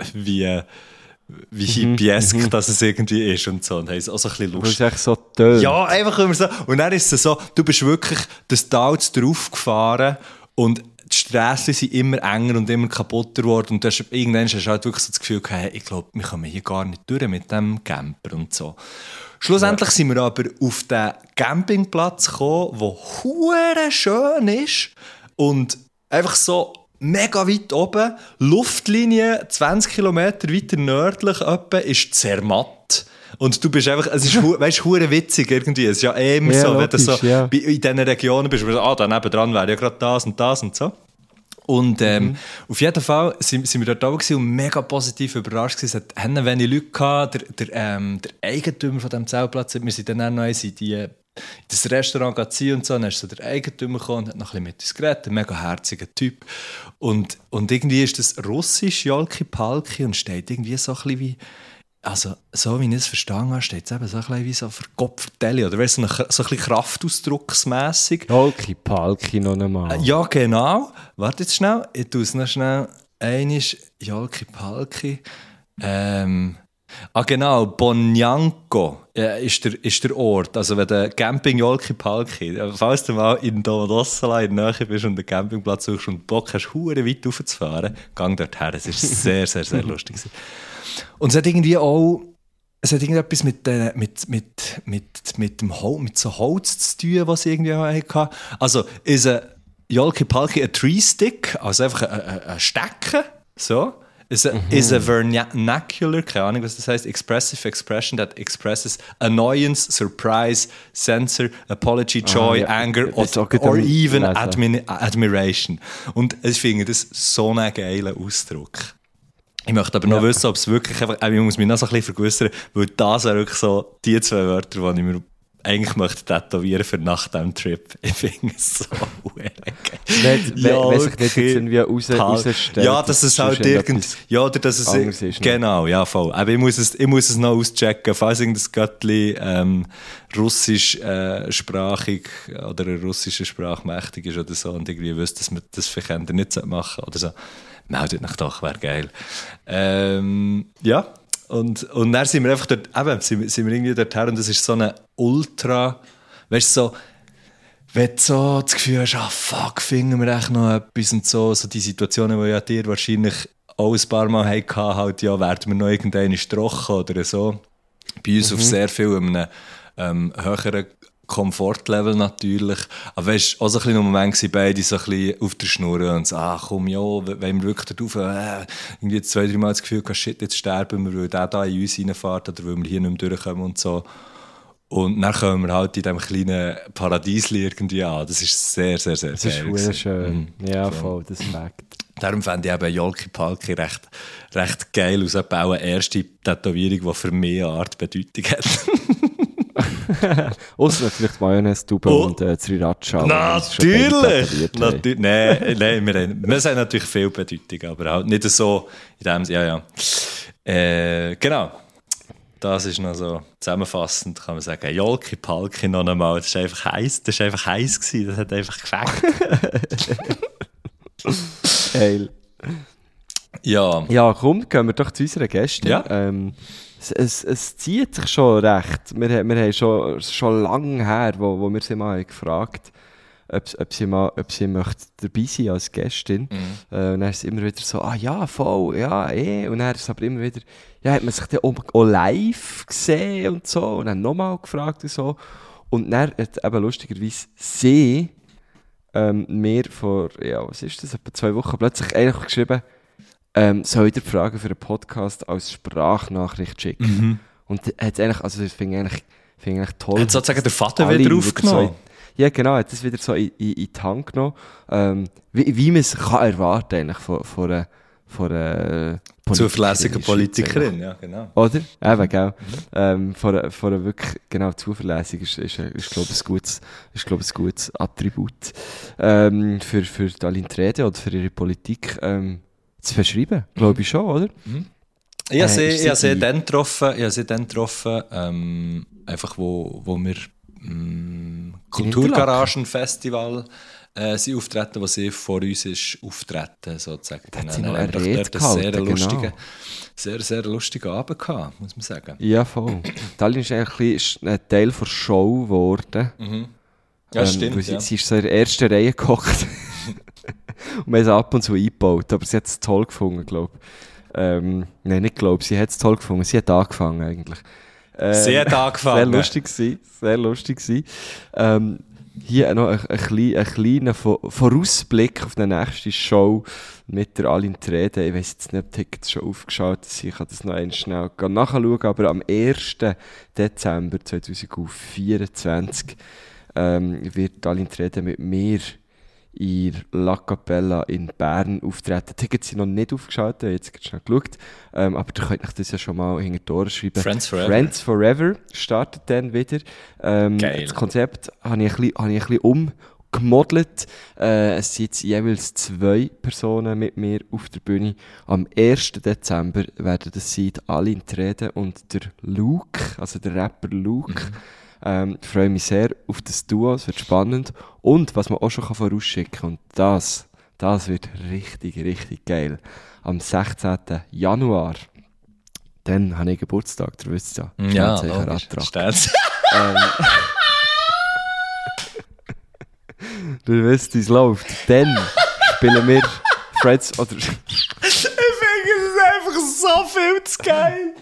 hippiesk das es irgendwie ist und so und heisst auch so ein bisschen Du lustig. bist echt so tönt. Ja, einfach immer so. Und dann ist es so, du bist wirklich das Tal drauf gefahren und die Strassen sind immer enger und immer kaputter geworden. Und irgendwann hast du halt wirklich so das Gefühl gehabt, hey, ich glaube, wir kommen hier gar nicht durch mit dem Camper und so. Schlussendlich sind wir aber auf den Campingplatz gekommen, der hure schön ist und einfach so mega weit oben, Luftlinie 20 Kilometer weiter nördlich etwa, ist Zermatt. Und du bist einfach, es ist, weißt du, hure witzig irgendwie. Es ist ja immer Ja, so, wenn du logisch, so ja. in diesen Regionen bist, wo du da nebendran wäre ja gerade das und so. Und auf jeden Fall sind wir dort oben gewesen und mega positiv überrascht gewesen. Es hatten wenig Leute gehabt. Der Eigentümer von diesem Zeltplatz, wir sind dann auch noch in die das Restaurant ziehen und so. Dann ist so der Eigentümer gekommen und hat noch ein bisschen mit uns geredet. Ein mega herziger Typ. Und irgendwie ist das russisch, Jolki-Palki, und steht irgendwie so ein bisschen wie, also so wie ich es verstanden habe, steht es eben so ein bisschen wie so verkopfte oder weißt du, so ein bisschen kraftausdrucksmässig. Jolki-Palki noch einmal. Ja, genau. Warte jetzt schnell. Ich tue es noch schnell. Einisch Jolki-Palki. Genau, Bonjanko ist der Ort. Also wenn der Camping Jolki-Palki, falls du mal in Domodossola in der Nähe bist und den Campingplatz suchst und Bock hast, verdammt weit raufzufahren, gang dort her. Es ist sehr, sehr, sehr lustig. Und es hat irgendwie auch etwas mit so Holz zu tun, was sie irgendwie hatten. Also ist ein Jolki-Palki ein Tree-Stick, also einfach ein Stecken, so. Is a vernacular, keine Ahnung, was das heißt, expressive expression that expresses annoyance, surprise, censor, apology, joy, anger or even admiration. Und ich finde das so einen geilen Ausdruck. Ich möchte aber noch wissen, ob es wirklich einfach, ich muss mich noch so ein bisschen vergewissern, weil das sind wirklich so die 2 Wörter, die ich mir eigentlich möchte tätowieren für nach diesem Trip. Ich finde es so geil. Wenn sich das jetzt irgendwie rausstellt. Ja, dass es halt ja, oder dass es ist, genau, ja, voll. Aber ich muss es noch auschecken, falls irgendein Göttli russischsprachig oder eine russische Sprache mächtig ist oder so und irgendwie wüsste, dass man das vielleicht nicht machen sollte oder so. Meldet mich doch, wäre geil. Ja. Und dann sind wir einfach dort, sind wir irgendwie dort her und das ist so eine Ultra, weißt du, so, wenn du so das Gefühl hast, fuck, finden wir echt noch etwas und so die Situationen, die ja dir wahrscheinlich auch ein paar Mal hatten, halt, ja, werden wir noch irgendeine trocken oder so. Bei uns auf sehr viel höheren Komfortlevel natürlich. Aber weißt du, auch so ein bisschen im Moment waren beide so ein bisschen auf der Schnur und so, komm, ja, wenn wir wirklich darauf irgendwie 2-3 Mal das Gefühl haben, shit, jetzt sterben wir, weil der da in uns reinfährt oder weil wir hier nicht mehr durchkommen und so. Und dann kommen wir halt in diesem kleinen Paradiesli irgendwie an. Das ist sehr, sehr, sehr geil. Das ist schön. Ja, voll, das Fakt. Darum fände ich eben Jolki-Palki recht geil aus. Auch eine erste Tätowierung, die für mich eine Art Bedeutung hat. Ausser natürlich die Mayonnaise-Tube und Sriracha. Natürlich! Nein, wir haben natürlich viel Bedeutung, aber halt nicht so in dem Sinne, ja. Genau. Das ist noch so zusammenfassend, kann man sagen. Jolki-Palki noch einmal. Das war einfach heiß gewesen. Das hat einfach gefällt. Geil. Ja. Ja, komm, gehen wir doch zu unserer Gästin. Ja. Es zieht sich schon recht. Wir haben schon lange her, wo wir sie mal gefragt haben, ob sie möchte dabei sein als Gästin. Und dann ist es immer wieder so, ja, voll, ja, Und dann ist es aber immer wieder, ja, hat man sich dann auch live gesehen und so. Und dann nochmal gefragt und so. Und dann hat eben lustigerweise sie mir vor, was ist das, etwa 2 Wochen plötzlich eigentlich geschrieben, soll ich dir Fragen für einen Podcast als Sprachnachricht schicken? Und hat eigentlich, also das finde ich eigentlich toll. Hat sozusagen der Vater wieder aufgenommen? Ja, genau, hat das wieder so in die Hand genommen. Wie man es kann erwarten eigentlich von einer zuverlässige Politikerin, ja, genau. Oder? Eben, gell? Von einer wirklich, genau, zuverlässig ist glaube ich, ein gutes Attribut für die Aline-Trede oder für ihre Politik zu beschreiben, glaube ich schon, oder? Ich habe sie dann getroffen, einfach wo wir Kulturgaragenfestival sie auftreten, wo sie vor uns ist auftreten, sozusagen. Da hat sie dann noch haben eine wir Rede dort gehalten, einen genau. sehr, sehr lustigen Abend gehabt, muss man sagen. Ja, voll. Die Aline ist eigentlich ein Teil der Show geworden. Ja, stimmt. Sie ist so in der ersten Reihe gehockt. Und wir haben es ab und zu eingebaut, aber sie hat es toll gefunden, glaube ich. Nein, nicht glaube, sie hat es toll gefunden. Sie hat angefangen eigentlich. Sie hat angefangen. Sehr lustig gewesen. Hier noch ein kleiner Vorausblick auf die nächste Show mit der Aline-Trede. Ich weiss jetzt nicht, ob die Tickets schon aufgeschaut sind. Ich kann das noch einmal schnell nachschauen. Aber am 1. Dezember 2024 wird Aline-Trede mit mir in La Capella in Bern auftreten. Die Tickets sind noch nicht aufgeschaltet, jetzt habe ich schnell geschaut. Aber ihr könnt euch das ja schon mal hinter die Ohren schreiben. Friends Forever startet dann wieder. Geil. Das Konzept habe ich ein bisschen umgemodelt. Es sind jetzt jeweils 2 Personen mit mir auf der Bühne. Am 1. Dezember werden das sein Alin Trede und der Luke, also der Rapper Luke. Ich freue mich sehr auf das Duo, es wird spannend. Und was man auch schon vorausschicken kann, und das wird richtig, richtig geil. Am 16. Januar, dann habe ich Geburtstag, ihr wisst ja. Ja, logisch. Du weißt, wie es läuft. Dann spielen wir Friends oder... Ich finde es einfach so viel zu geil.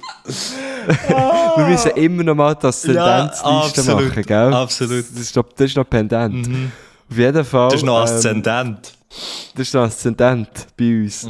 Wir müssen immer noch mal das Tendenzliste machen, gell? Absolut. Das ist noch pendent. Auf jeden Fall... Das ist noch Aszendent. Das ist noch Aszendent bei uns.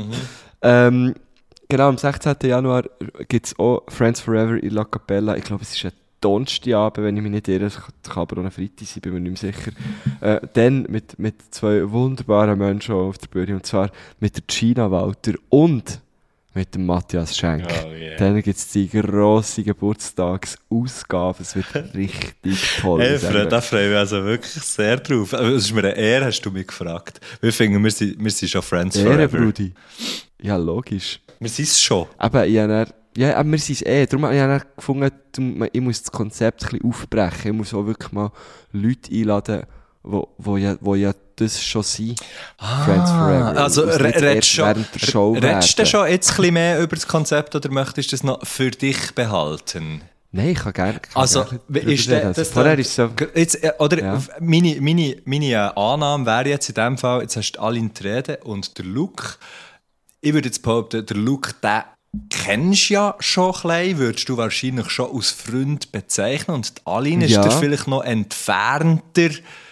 Genau, am 16. Januar gibt es auch Friends Forever in La Capella. Ich glaube, es ist ein Donnerstagabend, wenn ich mich nicht irre. Es kann aber auch ein Freitag sein, bin mir nicht mehr sicher. Dann mit 2 wunderbaren Menschen auf der Bühne. Und zwar mit der Gina Walter und mit dem Matthias Schenk. Oh, yeah. Dann gibt es die grosse Geburtstagsausgabe. Es wird richtig toll. Hey, da freue ich mich also wirklich sehr drauf. Es ist mir eine Ehre, hast du mich gefragt. Wir finden, wir sind schon Friends Ehre, Forever. Brudi. Ja, logisch. Wir sind es schon. Aber wir sind es Darum habe ich dann gefunden, ich muss das Konzept ein bisschen aufbrechen. Ich muss auch wirklich mal Leute einladen, wo ja das schon sind. Friends Forever. Also redest du schon jetzt ein bisschen mehr über das Konzept oder möchtest du das noch für dich behalten? Nein, ich kann gerne. Also, ist das vorher ist so... Jetzt, oder Ja. meine Annahme wäre jetzt in dem Fall, jetzt hast du Alin Trede und der Luke. Ich würde jetzt behaupten, der Luke, den kennst du ja schon ein bisschen, würdest du wahrscheinlich schon als Freund bezeichnen und die Alin ist dir vielleicht noch entfernter.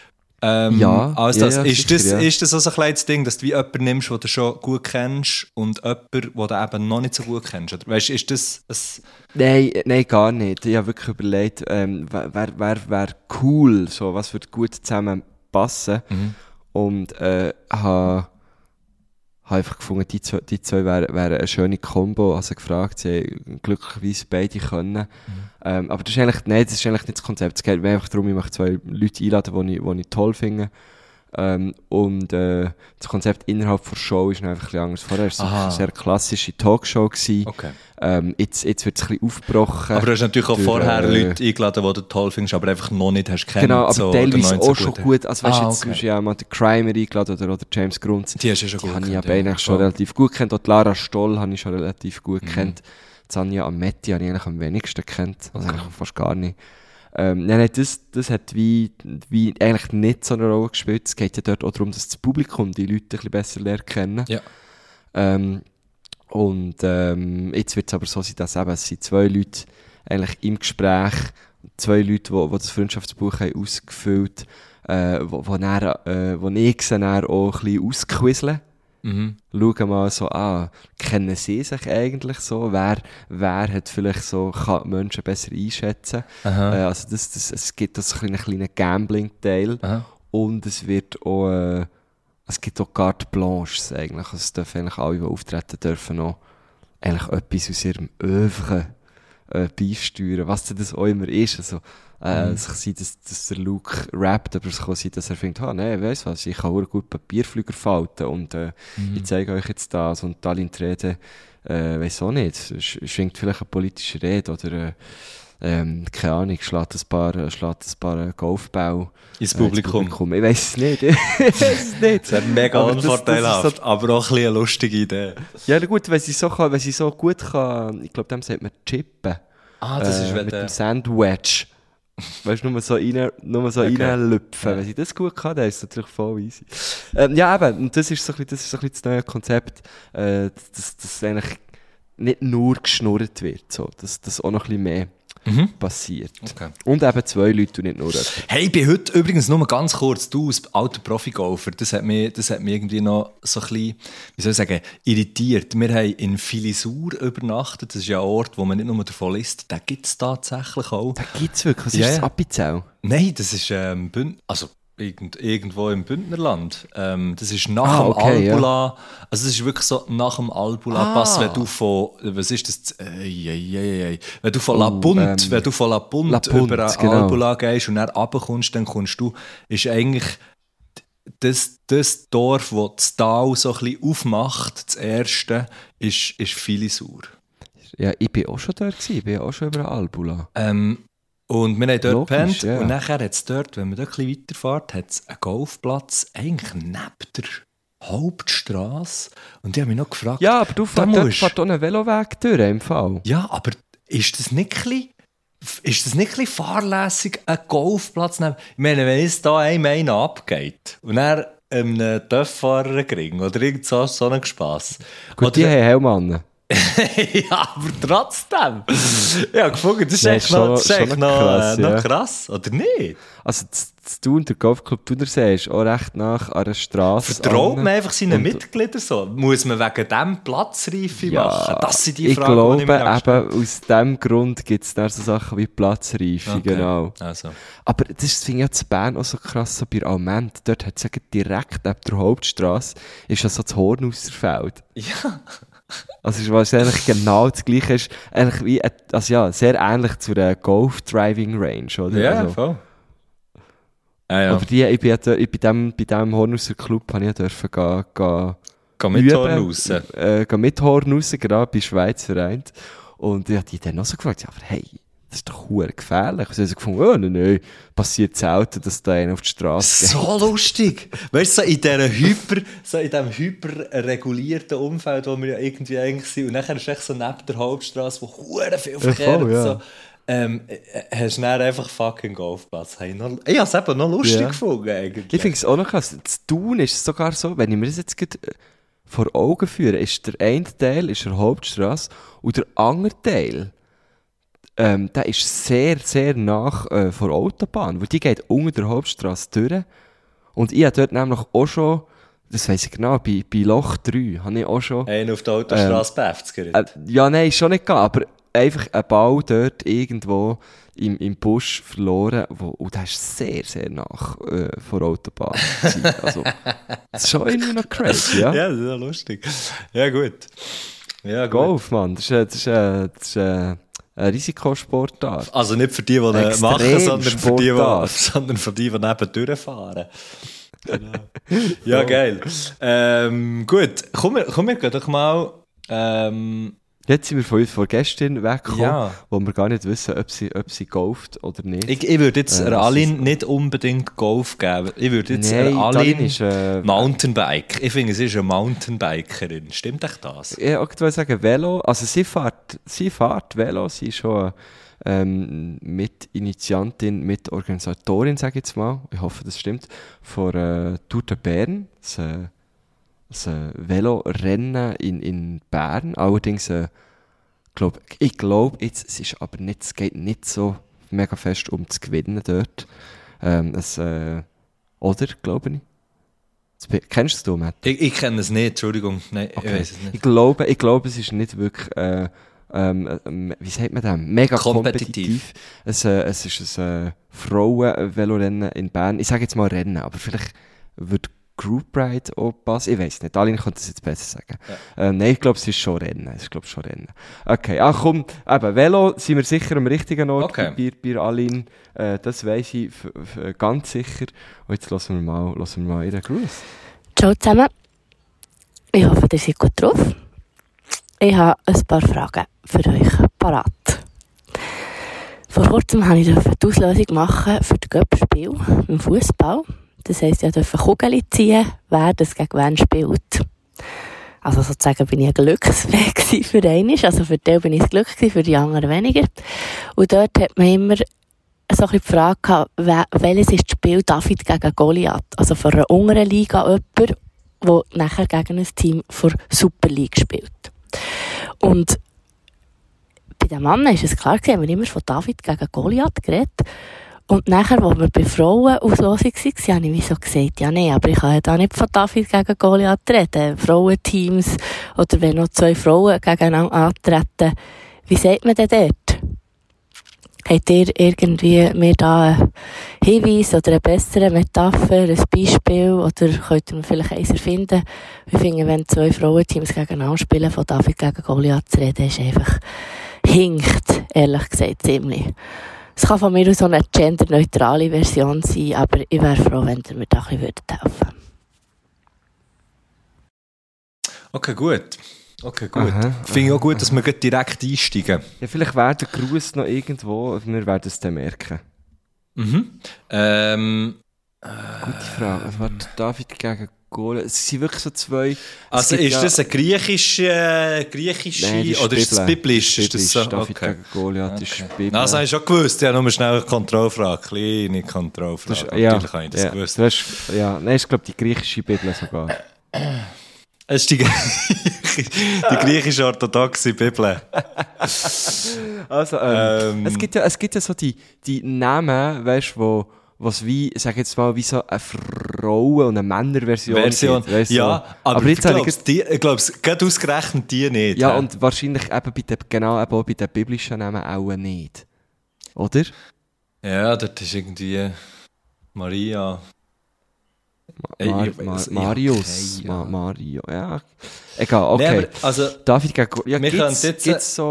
Als das. Ist das also ein kleines Ding, dass du wie jemanden nimmst, den du schon gut kennst und jemanden, den du eben noch nicht so gut kennst? Oder weißt, ist das Nein, gar nicht. Ich habe wirklich überlegt, wer cool, so, was würde gut zusammenpassen. Und habe einfach gefunden, die zwei wären eine schöne Kombo. Also gefragt, sie haben glücklicherweise beide können. Aber das ist eigentlich nicht das Konzept. Es geht mir einfach darum, ich möchte 2 Leute einladen, die ich toll finde. Und das Konzept innerhalb der Show ist einfach ein bisschen anders. Vorher war es eine sehr klassische Talkshow gewesen. Okay. Jetzt wird es ein bisschen aufgebrochen. Aber du hast natürlich auch vorher Leute eingeladen, die du toll findest, aber einfach noch nicht hast kennengelernt. Genau, aber so, teilweise auch so schon gut. Also weißt du, jetzt zum Beispiel ja mal den Crimer eingeladen oder James Grunz. Die hast du ja schon gut habe ich gekannt, aber eigentlich schon relativ gut gekannt. Auch die Lara Stoll habe ich schon relativ gut gekannt. Sanja Ametti habe ich eigentlich am wenigsten gekannt. Also eigentlich fast gar nicht. Nein, das hat wie eigentlich nicht so eine Rolle gespielt. Es geht ja dort auch darum, dass das Publikum die Leute ein bisschen besser lernen kennen. Ja. Jetzt wird es aber so sein, dass es sind 2 Leute eigentlich im Gespräch, 2 Leute, die das Freundschaftsbuch haben ausgefüllt haben, wo ich sie dann auch ein bisschen ausquizzeln. Schauen mal so kennen sie sich eigentlich so? Wer hat vielleicht so, kann Menschen besser einschätzen? Also es gibt da so einen kleinen Gambling-Teil. Und es wird auch, es gibt auch Carte Blanche eigentlich. Also es dürfen eigentlich alle, die auftreten dürfen, noch eigentlich etwas aus ihrem Övre beisteuern, was denn das auch immer ist. Also, es kann sein, dass der Luke rappt, aber es kann sein, dass er findet, nein, weiss was, ich kann auch gut Papierflüger falten und ich zeige euch jetzt das. Und Alin Trede, weiss auch nicht, schwingt vielleicht eine politische Rede oder keine Ahnung, schlägt ein paar Golfbau ins Publikum. Ich weiss es nicht. Das wäre mega unvorteilhaft, so, aber auch ein bisschen eine lustige Idee. Ja, gut, wenn sie so gut kann, ich glaube, dem sagt man chippen. Das ist mit dem Sandwich. Weißt du, nur so reinlüpfen. Wenn sie das gut kann, dann ist es natürlich voll easy. Ja, eben, und das ist so ein bisschen das neue Konzept, dass eigentlich nicht nur geschnurrt wird, so, dass auch noch ein bisschen mehr passiert. Okay. Und eben 2 Leute und nicht nur jemand. Hey, ich bin heute übrigens nur ganz kurz, du als alter Profi-Golfer, das hat mich irgendwie noch so ein bisschen, wie soll ich sagen, irritiert. Wir haben in Filisur übernachtet, das ist ja ein Ort, wo man nicht nur davon liest, den gibt es tatsächlich auch. Den gibt es wirklich? Was ist das, Appenzell? Nein, das ist irgendwo im Bündnerland. Das ist nach dem Albula. Ja. Also das ist wirklich so nach dem Albula-Pass, wenn du von, was ist das? Wenn du von La Punt über Albula gehst und dann runterkommst, dann kommst du, ist eigentlich das Dorf, das das Tal so ein bisschen aufmacht, das erste, ist Filisur. Ja, ich bin auch schon dort gewesen, ich bin auch schon über Albula. Und wir haben dort gepennt und nachher hat es dort, wenn man dort ein bisschen weiterfährt, hat es einen Golfplatz, eigentlich neben der Hauptstrasse. Und ich habe mich noch gefragt... Ja, aber du fährst auch einen Veloweg durch im Fall. Ja, aber ist das nicht ein bisschen fahrlässig, einen Golfplatz neben... Ich meine, wenn jetzt da einer abgeht und er einen Töfffahrer kriegt oder irgend so einen Spass. Gut, oder die haben Helm an. Ja, aber trotzdem. Ja, gefunden, das ist echt noch krass, oder nicht? Also, das Thun, der Golfclub Thunersee ist auch recht nach an der Straße. Vertraut man einfach seinen Mitgliedern so? Muss man wegen dem Platzreife machen? Das sind die Fragen, die ich glaube, eben aus diesem Grund gibt es dann so Sachen wie Platzreife, okay. Genau. Also. Aber das finde ich ja zu Bern auch so krass, so bei Alment. Dort hat es ja direkt neben der Hauptstraße ist ja so das Hornhauserfeld. Ja. Also, was eigentlich genau das Gleiche ist, eigentlich wie, also ja, sehr ähnlich zu der Golf-Driving-Range, oder? Ja, also, voll. Ja. Aber bei diesem Hornhauser Club habe ich dürfen gehen mit Hornhausen, genau, bei Schweizer Vereint. Und ich habe die dann auch so gefragt, ja, aber hey, das ist doch verdammt gefährlich. Und sie haben so gefunden, oh nein, passiert selten, dass da einer auf die Straße geht. So lustig! Weißt du, so in diesem hyperregulierten Umfeld, wo wir ja irgendwie eigentlich sind, und nachher ist echt so neben der Hauptstraße, wo verdammt viel Verkehr hat, so, hast du dann einfach fucking Golfplatz. Ich habe es eben noch lustig gefunden, eigentlich. Ich finde es auch noch krass. Das Tun ist sogar so, wenn ich mir das jetzt vor Augen führe, ist der eine Teil ist der Hauptstraße und der andere Teil, der ist sehr, sehr nach vor der Autobahn, weil die geht unter der Hauptstraße durch. Und ich habe dort nämlich auch schon, das weiss ich genau, bei Loch 3 habe ich auch schon... Einen auf der Autostraße gerettet. Ja, nein, schon nicht gegangen, aber einfach ein Ball dort irgendwo im Busch verloren, und der ist sehr, sehr nach vor der Autobahn. Also, das ist schon irgendwie noch crazy, ja? Ja, das ist ja lustig. Ja, gut. Ja, gut. Golf, Mann, das ist eine Risikosportart. Also nicht für die machen, sondern für die neben durchfahren. Genau. Ja, geil. Gut, komm, wir gehen doch mal... Jetzt sind wir von gestern weggekommen, wo wir gar nicht wissen, ob sie golft oder nicht. Ich würde jetzt Aline nicht unbedingt Golf geben. Ich würde jetzt Aline Mountainbike. Ich finde, sie ist eine Mountainbikerin. Stimmt echt das? Ja, ich würde sagen Velo. Also sie fährt Velo. Sie ist schon Mitinitiantin, Mitorganisatorin, sage ich jetzt mal. Ich hoffe, das stimmt. Von Tour de Bern. Das Velorennen in Bern. Allerdings, ich glaube, es ist aber nicht, es geht nicht so mega fest um zu gewinnen dort. Oder, glaube ich. Kennst du das, Matt? Ich kenne es nicht, Entschuldigung. Nein, okay. Ich weiß es nicht. Ich glaube, es ist nicht wirklich, wie sagt man das? Mega kompetitiv. Es ist ein Frauen-Velorennen in Bern. Ich sage jetzt mal Rennen, aber vielleicht wird Group Ride auch passen. Ich weiss nicht. Aline könnte das jetzt besser sagen. Ja. Nein, ich glaube, es ist schon Rennen. Okay, komm, eben, Velo sind wir sicher am richtigen Ort bei Aline. Das weiss ich ganz sicher. Und jetzt lassen wir mal ihren Gruß. Ciao zusammen. Ich hoffe, ihr seid gut drauf. Ich habe ein paar Fragen für euch parat. Vor kurzem durfte ich die Auslösung machen für das Göpp-Spiel im Fußball. Das heisst, ich durfte Kugeln ziehen, wer das gegen wen spielt. Also sozusagen bin ich ein Glücksfee für einen. Also für den bin ich das Glück gewesen, für die anderen weniger. Und dort hat man immer so ein bisschen die Frage gehabt, welches ist das Spiel David gegen Goliath? Also von einer unteren Liga jemand, der nachher gegen ein Team von Super League spielt. Und bei den Männern ist es klar gewesen, haben wir immer von David gegen Goliath geredet. Und nachher, als wir bei Frauen Auslosung waren, habe ich wie so gesagt, ja nee, aber ich kann ja da nicht von David gegen Goliath reden. Frauenteams, oder wenn noch 2 Frauen gegeneinander antreten, wie sagt man denn dort? Habt ihr irgendwie mir da einen Hinweis oder eine bessere Metapher, ein Beispiel, oder könnt ihr mir vielleicht eins erfinden? Ich finde, wenn 2 Frauenteams gegeneinander spielen, von David gegen Goliath zu reden, ist einfach hinkt, ehrlich gesagt, ziemlich. Es kann von mir aus so eine genderneutrale Version sein, aber ich wäre froh, wenn ihr mir da ein bisschen helfen würdet. Okay, gut. Aha, Finde ich auch gut, dass wir gleich direkt einsteigen. Ja, vielleicht wäre der Gruß noch irgendwo, wir werden es dann merken. Mhm. Gute Frage. Was war David gegen Goliath? Es sind wirklich so 2... Also ist das eine griechische Nein, oder ist das biblisch? Ist das so? David Okay. gegen Goliath ist Bibel. Das habe ich schon gewusst. Ich habe nur schnell eine Kontrollfrage. Kleine Kontrollfrage. Natürlich habe ich das gewusst. Du hast, nein, ich glaube die griechische Bibel sogar. Es ist die griechische orthodoxe Bibel. Also, es gibt ja so die Namen, weißt du, was wie, sag jetzt mal, wie so eine Frauen- und eine Männerversion gibt, weißt, ja, so. aber jetzt ich glaube, gerade ausgerechnet die nicht. ja, und wahrscheinlich eben genau eben auch bei den biblischen Namen auch nicht. Oder? Ja, dort ist irgendwie Maria. Marius. Okay, ja. Mario, ja. Egal, okay. Nee, aber, also, David gegen Goliath. wir Ja, können jetzt-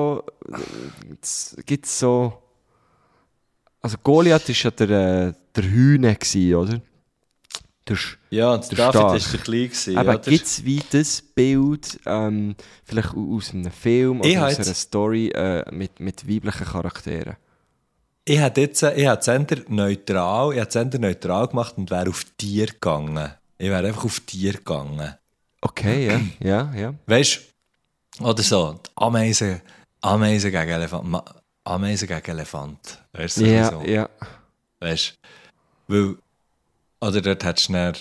gibt's so... Also Goliath war ja der Hühne gewesen, oder? ja, und der David Stark. war der Klein gewesen, Aber oder? gibt es wie das Bild, vielleicht aus einem Film Ich oder aus hätte- einer Story mit weiblichen Charakteren? Ich hätte es eher neutral gemacht und wäre auf Tier gegangen. Ich wäre einfach auf Tier gegangen. Okay, ja. Weißt du, oder so, die Ameisen gegen Elefant. Ameisen gegen Elefant. Weißt du, Ja, so. ja. Weißt du, weil, oder dort hättest du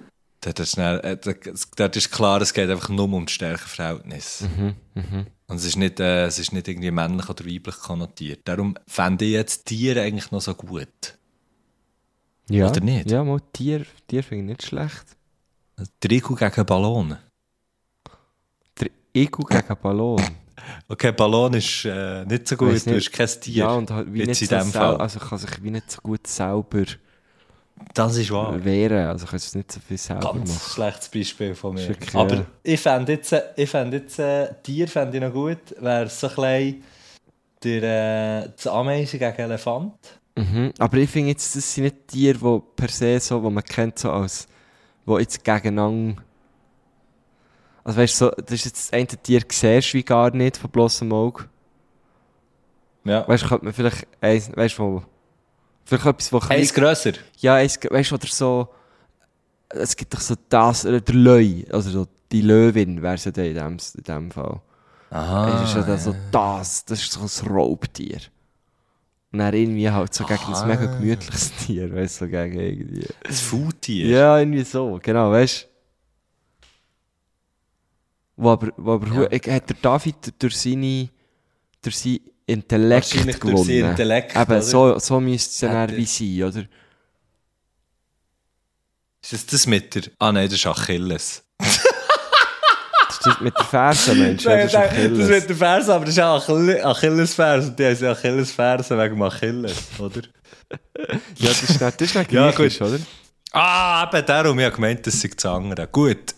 dort ist klar, es geht einfach nur um das Stärkeverhältnis. Und es ist nicht irgendwie männlich oder weiblich konnotiert. Darum fände ich jetzt Tiere eigentlich noch so gut. Ja. Oder nicht? Ja, mal Tier finde ich nicht schlecht. Der Igel gegen Ballon. Der Igel gegen Ballon. Okay, Ballon ist nicht so gut, Weiss du nicht. hast kein Tier. Ja, und halt wie Jetzt nicht in so dem Fall. also kann sich wie nicht so gut selber Das ist wahr. wehren. Also kann es nicht so viel selber Ganz machen. schlechtes Beispiel von mir. Wirklich, Aber ja. ich fände jetzt Tier fände ich noch gut, wäre so ein bisschen das Ameisen gegen Elefant. Mhm. Aber ich finde jetzt, das sind nicht Tiere, die per se so, die man kennt, so als, die jetzt gegeneinander... Also weißt du, so, das ist jetzt das eine Tier, siehst du wie gar nicht von bloßem Auge. Ja. Weißt du, könnte man vielleicht eins, weißt du, vielleicht etwas, wo Eins grösser. ja, weißt du, oder so, es gibt doch so das, der Löwe, also so die Löwin wäre es ja in dem Fall. Aha. Das ist ja dann so das ist so ein Raubtier. Und dann irgendwie halt so gegen ein mega gemütliches Tier, weißt du, so gegen irgendwie. Das Foodtier. Ja, irgendwie so, genau, weißt du. Wo aber hat der David durch seinen Intellekt Wahrscheinlich durch gewonnen. seinen Intellekt, Eben, oder? so müsste es dann Hat eher er- wie sein, oder? Ist das mit der... Ah nein, das ist Achilles. Das ist mit der Ferse, Mensch, ja, das ist Das Achilles. mit der Ferse, aber das ist auch Achillesferse. Die heißen Achillesferse wegen dem Achilles, oder? Ja, das ist nicht Ja, griechisch, gut. oder? Ah, eben darum. Ich habe gemeint, das sei das andere. Gut.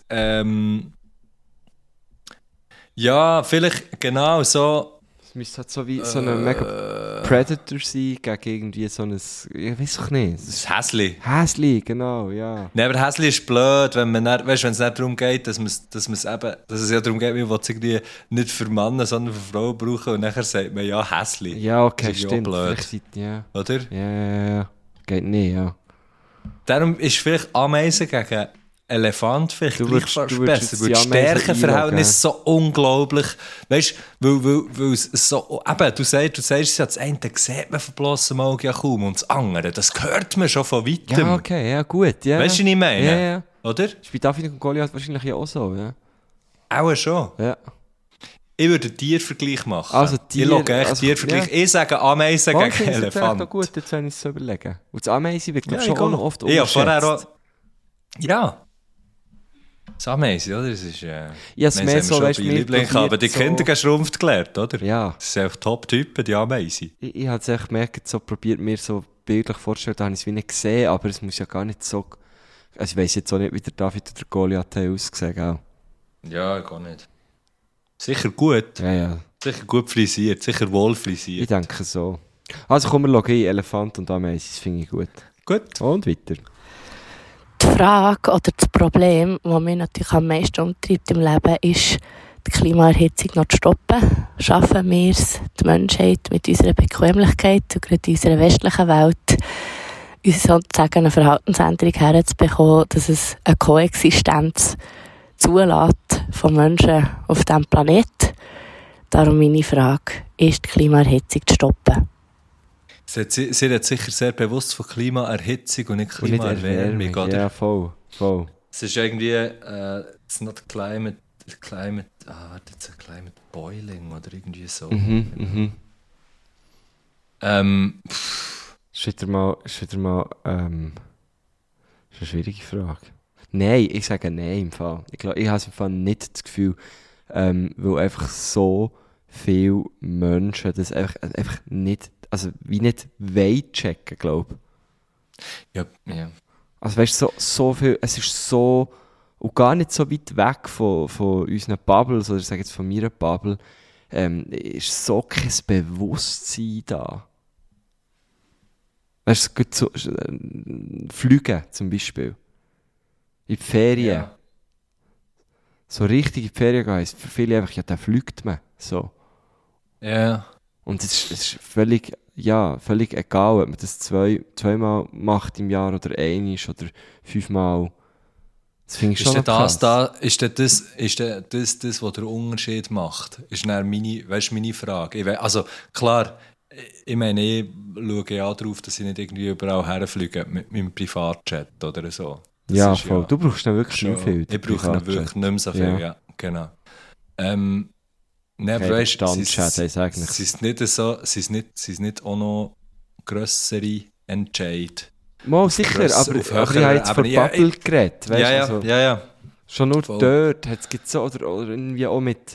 Ja, vielleicht genau so. Es müsste halt so wie so ein mega Predator sein gegen irgendwie so ein... Ich weiß doch nicht. Das ist Das Häsli. Häsli, genau, ja. Nein, aber Häsli ist blöd, wenn man nicht, weißt, wenn es nicht darum geht, dass es ja darum geht, man will es irgendwie nicht für Männer, sondern für Frauen brauchen und nachher sagt man ja Häsli. Ja, okay, Das ist ja stimmt. blöd. Vielleicht seid- ja. Oder? Ja. Geht nicht, ja. Darum ist vielleicht Ameisen gegen Elefant vielleicht Du gleich würdest- fast du würdest besser. jetzt Weil die das Ameisen Stärkenverhältnis so unglaublich, weißt du, weil es so, eben, du sagst es ja, das eine sieht man von bloßem Auge ja kaum und das andere, das hört man schon von weitem. Ja, okay, ja, gut, ja. Weißt du, was ich meine? Ja, ja. Oder? Ist bei David und Goliath wahrscheinlich ja auch so, ja. Auch schon. Ja. Ich würde einen Tiervergleich machen. Also ich schaue echt also, Tiervergleich. ja. Ich sage Ameisen gegen Elefant. Elefant. Echt gut, jetzt wenn ich es so überlegen. Und das Ameisen wird, glaube Ja, ich, schon ich auch gehe. noch oft Ich habe vorher auch... unterschätzt. Ja. Das ist amazing, oder? Das ist, Ja, es wir mehr haben so, schon weißt bei du, Liebling, aber die Kinder geschrumpft gelernt, oder? Ja. Das sind einfach Top-Typen, die amazing. Ich habe es echt gemerkt, so probiert mir so bildlich vorzustellen, da habe ich es wie nicht gesehen, aber es muss ja gar nicht so... Also ich weiss jetzt auch nicht, wie der David oder der Goliath haben ausgesehen, gell? Ja, gar nicht. Sicher gut. Ja. Sicher gut frisiert, sicher wohl frisiert. Ich denke so. Also kommen wir loggen, Elefant und Ameisen, das finde ich gut. Gut. Und weiter. Die Frage oder das Problem, das mich natürlich am meisten umtreibt im Leben, ist, die Klimaerhitzung noch zu stoppen. Schaffen wir es, die Menschheit mit unserer Bequemlichkeit und gerade in unserer westlichen Welt, uns sozusagen eine Verhaltensänderung herzubekommen, dass es eine Koexistenz zulässt von Menschen auf diesem Planeten. Darum meine Frage, ist die Klimaerhitzung zu stoppen? Sie hat sicher sehr bewusst von Klimaerhitzung und nicht Und nicht Klimaerwärmung, oder? Ja, voll. Es ist irgendwie, it's not climate, climate boiling oder irgendwie so. Ist wieder mal, ist eine schwierige Frage. Nein, ich sage nein im Fall. Ich glaube, ich habe im Fall nicht das Gefühl, weil einfach so viele Menschen das einfach nicht, also wie nicht checken, glaube ich. Ja. Also weißt du, so viel, es ist so, und gar nicht so weit weg von unseren Bubbles, oder ich sage jetzt von meiner Bubble, ist so kein Bewusstsein da. Weißt du, so, Flüge zum Beispiel. In die Ferien. Ja. So richtig in die Ferien gehen, ist für viele einfach, ja, da fliegt man. So. Ja. Und es ist völlig egal, ob man das zweimal macht im Jahr oder einmal oder 5-mal. Das finde ich schon noch krass. Ist das, was der Unterschied macht? Ist dann meine Frage. Also klar, ich meine, ich schaue ja darauf, dass ich nicht irgendwie überall herfliege mit meinem Privatjet oder so. Das Ja, ist voll. Du brauchst dann wirklich schon, nicht viel. Ich brauche ihn wirklich nicht mehr so viel, ja genau. Okay, weißt du, Standchat, sind nicht auch noch grössere Entscheide. Mal sicher, aber ich habe jetzt von Bubble geredet. Weißt, ja. Schon nur Voll. dort gibt es so, oder irgendwie auch mit...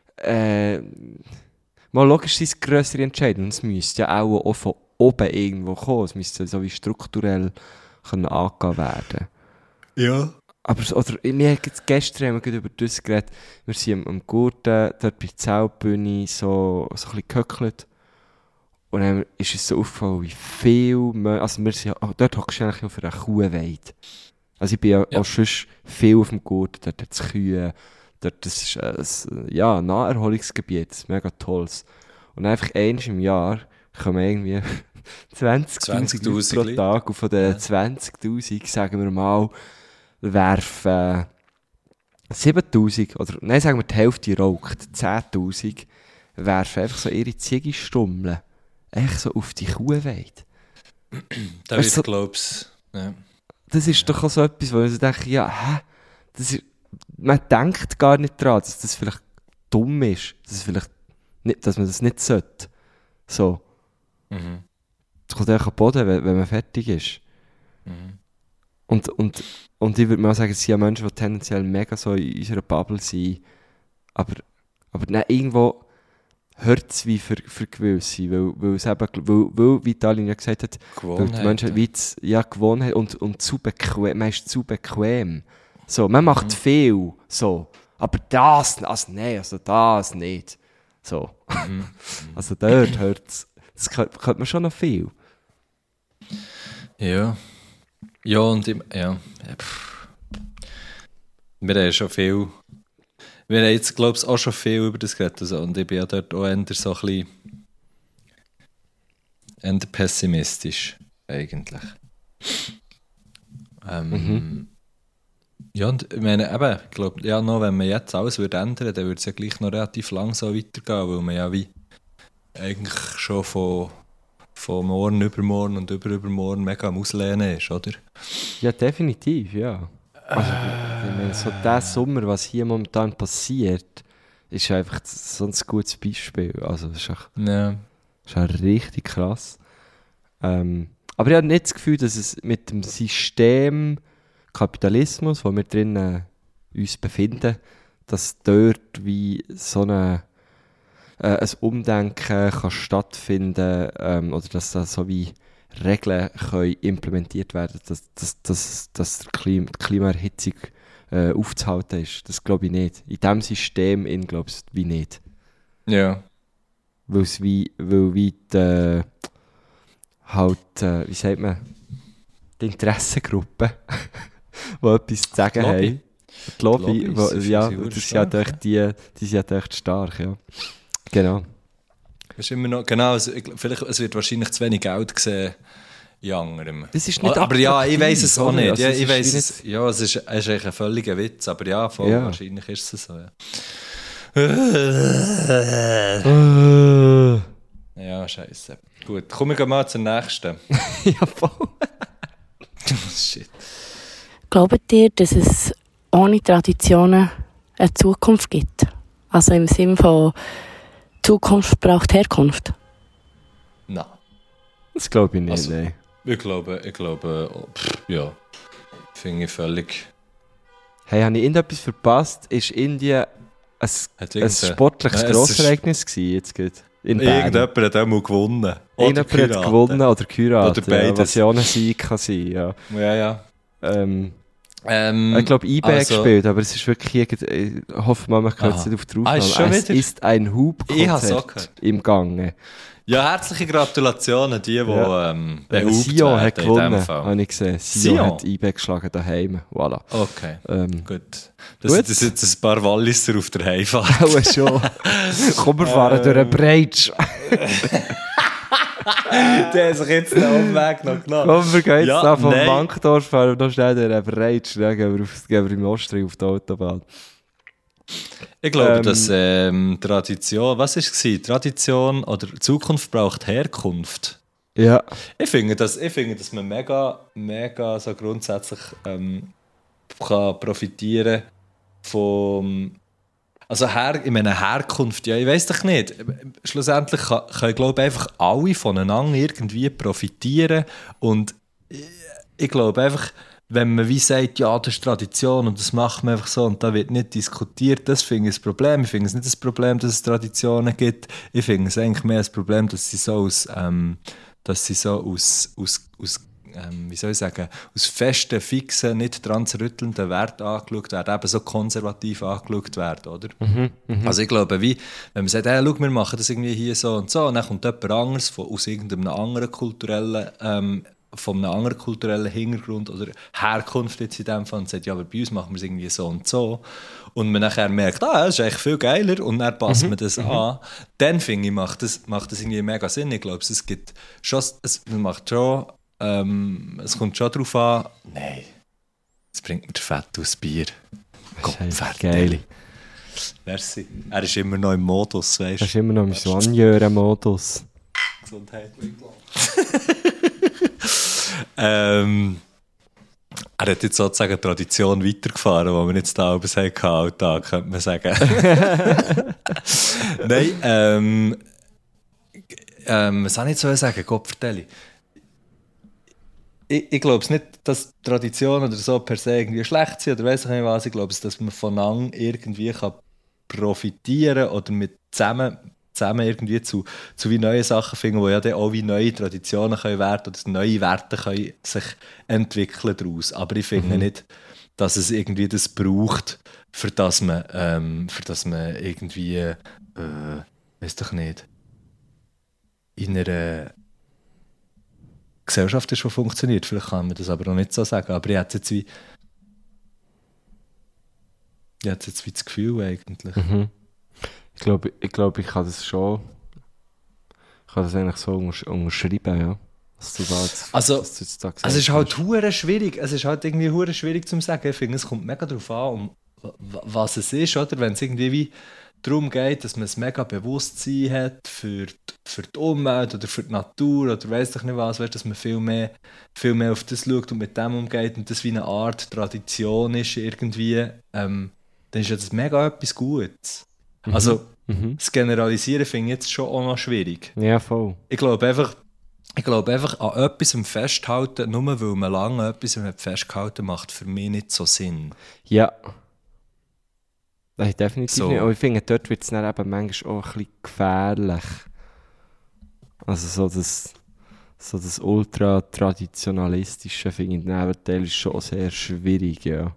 mal logisch sind es grössere Entscheidungen. Es müsste ja auch von oben irgendwo kommen. Es müsste so wie strukturell angehen werden. Ja. Aber gestern haben wir über das geredet. Wir sind am Gurten, dort bei der Zeltbühne, so ein bisschen gehöckelt. Und dann ist uns so aufgefallen, wie viel also wir sind, dort hockst du eigentlich auf einer Kuhweide. Also ich bin ja auch schon viel auf dem Gurten, dort hat es Kühe, dort ist ein Naherholungsgebiet, das ist mega tolles. Und einfach einmal im Jahr kommen irgendwie 20'000 pro Tag und von den 20'000, sagen wir mal, werfen 7'000, oder nein, sagen wir die Hälfte raucht, 10'000, werfen einfach so ihre Ziegestummeln echt so auf die Kuhweide. Da weißt, wird, glaub's, ja. Das ist doch auch so etwas, wo ich so denke, man denkt gar nicht daran, dass das vielleicht dumm ist, dass man das nicht sollte. So. Mhm. Das kommt einfach am Boden, wenn man fertig ist. Mhm. Und ich würde mal sagen, es sind ja Menschen, die tendenziell mega so in unserer Bubble sind. Aber nein, irgendwo hört es wie für gewisse, weil es eben, weil wie Talin ja gesagt hat, weil die Menschen Gewohnheit und zu bequem, man ist zu bequem. So, man macht viel, so, aber das nicht. So. Also dort hört es, das könnte man schon noch viel. Ja. Ja, und wir haben schon viel. Wir haben jetzt, glaube ich, auch schon viel über das geredet. Also, und ich bin ja dort auch eher so ein bisschen pessimistisch, eigentlich. Ja, und ich meine, eben, ich glaube, ja, noch wenn man jetzt alles ändern würde, dann würde es ja gleich noch relativ lang so weitergehen, weil man ja wie eigentlich schon von morgen, übermorgen und übermorgen mega am Auslehnen ist, oder? Ja, definitiv, ja. Also, ich meine, so der Sommer, was hier momentan passiert, ist einfach so ein gutes Beispiel. Also, das ist echt richtig krass. Aber ich habe nicht das Gefühl, dass es mit dem System Kapitalismus, wo wir drinnen uns befinden, dass dort wie so ein Umdenken kann stattfinden oder dass da so wie Regeln können implementiert werden, dass die Klimaerhitzung aufzuhalten ist. Das glaube ich nicht. In diesem System glaube ich wie nicht. Ja. Weil wie wie sagt man, die Interessengruppen, die etwas zu sagen haben. Die Lobby, die sind ja echt stark, ja. Genau. Es ist immer noch, genau, es wird wahrscheinlich zu wenig Geld gesehen in anderem. Das ist nicht aber ja, ich weiss es auch nicht. Also, ja, ich weiss es. Ja, es ist eigentlich ein völliger Witz, aber ja, voll wahrscheinlich ist es so, ja. Ja, scheisse. Gut, kommen wir mal zur nächsten. Ja, voll. Shit. Glaubt ihr, dass es ohne Traditionen eine Zukunft gibt? Also im Sinne von Zukunft braucht Herkunft? Nein. Das glaube ich nicht, Also, nein. Ich glaube, ja. Finde ich völlig... Hey, habe ich irgendetwas verpasst? Ist Indien ein sportliches Grossereignis gewesen, jetzt geht in Bern? Irgendjemand hat auch mal gewonnen. Irgendjemand hat gewonnen oder geheiratet. Oder beides. Was ja auch ein Sieg kann sein, ja. Ja. Ich glaube, eBay gespielt, aber es ist wirklich ich hoffe mal, man kann jetzt nicht auf drauf es ist ein Hub-Konzert im Gange. Ja, herzliche Gratulationen, die behupt Sion werden hat gewonnen, Fall. habe ich gesehen. Sion hat eBay geschlagen daheim. Voilà. Okay, gut. Gut. Das sind jetzt ein paar Walliser auf der Heimfahrt. Auch schon. Komm, wir fahren durch einen Breitsch. Der hat sich jetzt den Umweg noch genommen. Komm, wir gehen jetzt da vom nein. Bankdorf, fahren wir noch schnell durch einen Breitsch. Dann gehen wir im Osten auf die Autobahn. Ich glaube, dass Tradition, was war es? Tradition oder Zukunft braucht Herkunft. Ja. Ich finde, dass man mega so grundsätzlich kann profitieren von... Also in meiner Herkunft, ja, ich weiss doch nicht. Schlussendlich können, glaube ich, einfach alle voneinander irgendwie profitieren. Und ich glaube einfach, wenn man wie sagt, ja, das ist Tradition und das macht man einfach so und da wird nicht diskutiert, das finde ich ein Problem. Ich finde es nicht das Problem, dass es Traditionen gibt. Ich finde es eigentlich mehr ein Problem, dass sie so aus wie soll ich sagen, aus festen, fixen, nicht dran zu rüttelnden Werten angeschaut werden, eben so konservativ angeschaut werden, oder? Also ich glaube, wenn man sagt, hey, schau, wir machen das irgendwie hier so und dann kommt jemand anderes aus irgendeinem anderen kulturellen von einem anderen kulturellen Hintergrund oder Herkunft jetzt in dem Fall und sagt, ja, aber bei uns machen wir es irgendwie so und so. Und man nachher merkt, das ist eigentlich viel geiler und dann passt man das an. Dann finde ich, macht das irgendwie mega Sinn. Ich glaube, es gibt schon, es kommt schon darauf an, nein, jetzt bringt mir der Fett aus Bier. Gott, geil. Merci. Er ist immer noch im Modus, weißt du? Er ist immer noch im Soigneur-Modus. Gesundheit. Er hat jetzt sozusagen Tradition weitergefahren, die wir jetzt da oben hatten, Alltag, könnte man sagen. Nein, was soll ich jetzt sagen? Gott, vertelle ich glaube nicht, dass Traditionen oder so per se irgendwie schlecht sind oder weiss ich nicht was. Ich glaube, dass man voneinander irgendwie kann profitieren oder mit zusammen irgendwie zu wie neue Sachen finden, wo ja dann auch wie neue Traditionen können werden oder neue Werte können sich entwickeln daraus. Aber ich finde nicht, dass es irgendwie das braucht, für das man irgendwie, weiß doch nicht, in einer Gesellschaft ist, die funktioniert. Vielleicht kann man das aber auch nicht so sagen. Aber ich hätte jetzt wie das Gefühl eigentlich. Ich glaube, ich kann das schon. Ich kann das eigentlich so unterschreiben, ja. Was du da jetzt, es ist halt hure schwierig. Es ist halt irgendwie hure schwierig zu sagen. Ich finde, es kommt mega darauf an, was es ist, oder? Wenn es irgendwie wie darum geht, dass man ein mega Bewusstsein hat für die Umwelt oder für die Natur oder weiss ich nicht was, dass man viel mehr auf das schaut und mit dem umgeht und das wie eine Art Tradition ist irgendwie, dann ist ja das mega etwas Gutes. Also, das Generalisieren finde ich jetzt schon auch noch schwierig. Ja, voll. Ich glaube einfach an etwas festhalten, nur weil man lange etwas festgehalten macht für mich nicht so Sinn. Ja. Nein, definitiv So. nicht. Aber ich finde, dort wird es dann eben manchmal auch ein bisschen gefährlich. Also so das ultra-traditionalistische finde ich dann teilweise schon sehr schwierig, ja.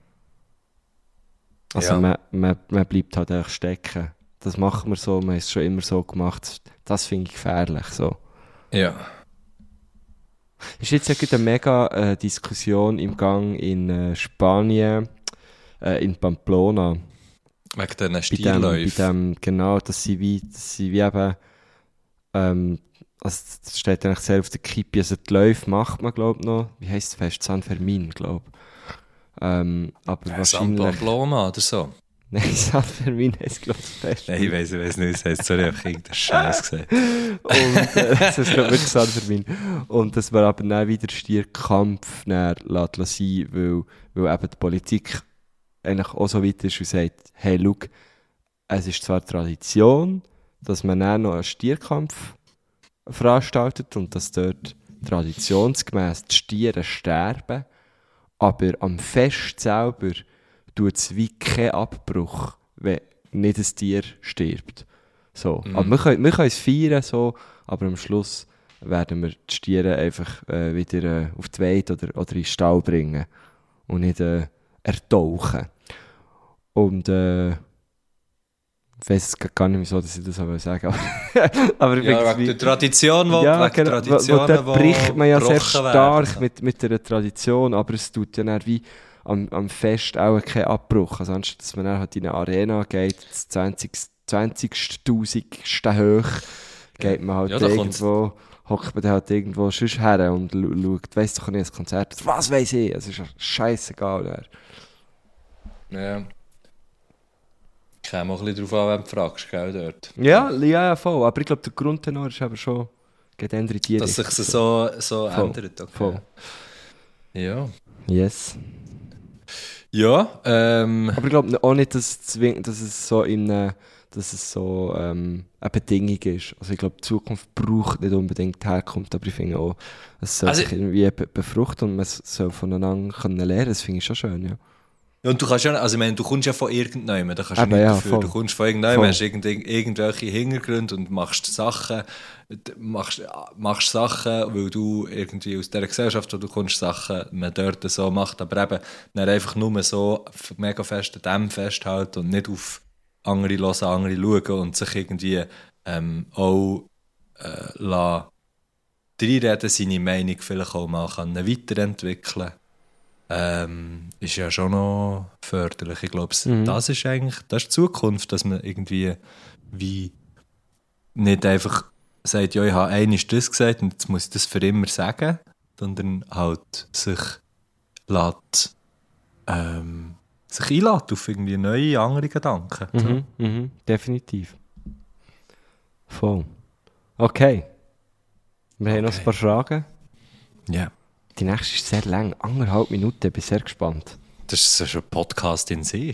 Also Ja. man bleibt halt einfach stecken. Das macht man so, man hat es schon immer so gemacht. Das finde ich gefährlich, so. Ja. Ist jetzt ja gerade eine mega Diskussion im Gang in Spanien, in Pamplona. Wegen diesen Bei Stierläufen. dem, genau, dass sie wie eben, also das steht eigentlich sehr auf der Kippe, also die Läufe macht man, glaube ich, noch, wie heisst das Fest? San Fermin, glaube ich. Aber San wahrscheinlich... Pamplona oder so. Nein, San Fermin heisst, glaube ich, das Fest. Nein, ich weiss nicht, was es heisst. Sorry, ich habe irgendeinen Scheiß gesagt. Und das ist, glaube ich, wirklich San Fermin. Und dass man aber dann wieder Stierkampf sein lässt, weil eben die Politik eigentlich auch so weit ist und sagt, hey, schau, es ist zwar Tradition, dass man dann noch einen Stierkampf veranstaltet und dass dort traditionsgemäss die Stiere sterben, aber am Fest selber tut es wie keinen Abbruch, wenn nicht ein Tier stirbt. So. Aber wir können es feiern, so, aber am Schluss werden wir die Stiere einfach wieder auf die Weide oder in den Stall bringen und nicht ertauchen. Und ich weiss gar nicht, wieso dass ich das auch sagen will. Aber ich Ja, finde es wegen der Tradition, wo ja, wegen genau, Traditionen, dort bricht man ja sehr gebrochen stark werden. mit der Tradition, aber es tut ja dann wie am Fest auch keinen Abbruch. Also anstatt dass man dann halt in eine Arena geht, das 20.000. Hoch, geht man halt Ja, da irgendwo, hockt man dann halt irgendwo sonst her und schaut, weiss doch nicht, ein Konzert, was weiss ich, es ist ja scheissegal. Ja. Käme auch ein bisschen darauf an, wenn du fragst, gell, dort. Ja, voll, aber ich glaube, der Grundtenor ist aber schon, geht eher in die Dass Richtung. sich so Voll, ändert. Okay. voll. Ja. Yes. Ja, Aber ich glaube auch nicht, dass es so eine Bedingung ist. Also ich glaube, die Zukunft braucht nicht unbedingt die Herkunft, aber ich finde auch, es soll Also- sich irgendwie befruchten und man soll voneinander können lernen. Das finde ich schon schön, ja. und du kannst ja, also ich meine, du kommst ja von irgendjemandem, da kannst du Eben, nicht ja, dafür. voll. Du kommst von irgendjemandem, Voll. hast irgendwelche Hintergründe und machst Sachen, machst Sachen, weil du irgendwie aus dieser Gesellschaft, wo du kommst, Sachen man dort so macht, aber eben dann einfach nur so mega fest an dem festhalten und nicht auf andere hören, andere schauen und sich irgendwie auch reinreden, seine Meinung vielleicht auch mal weiterentwickeln ist ja schon noch förderlich. Ich glaube, das ist eigentlich das ist die Zukunft, dass man irgendwie wie nicht einfach sagt, ja, ich habe einmal das gesagt und jetzt muss ich das für immer sagen, sondern halt sich lässt, sich einlädt auf irgendwie neue, andere Gedanken. Definitiv. Voll. Okay. Wir haben noch ein paar Fragen. Ja. Die nächste ist sehr lang, 1,5 Minuten, ich bin sehr gespannt. Das ist schon ein Podcast in sich.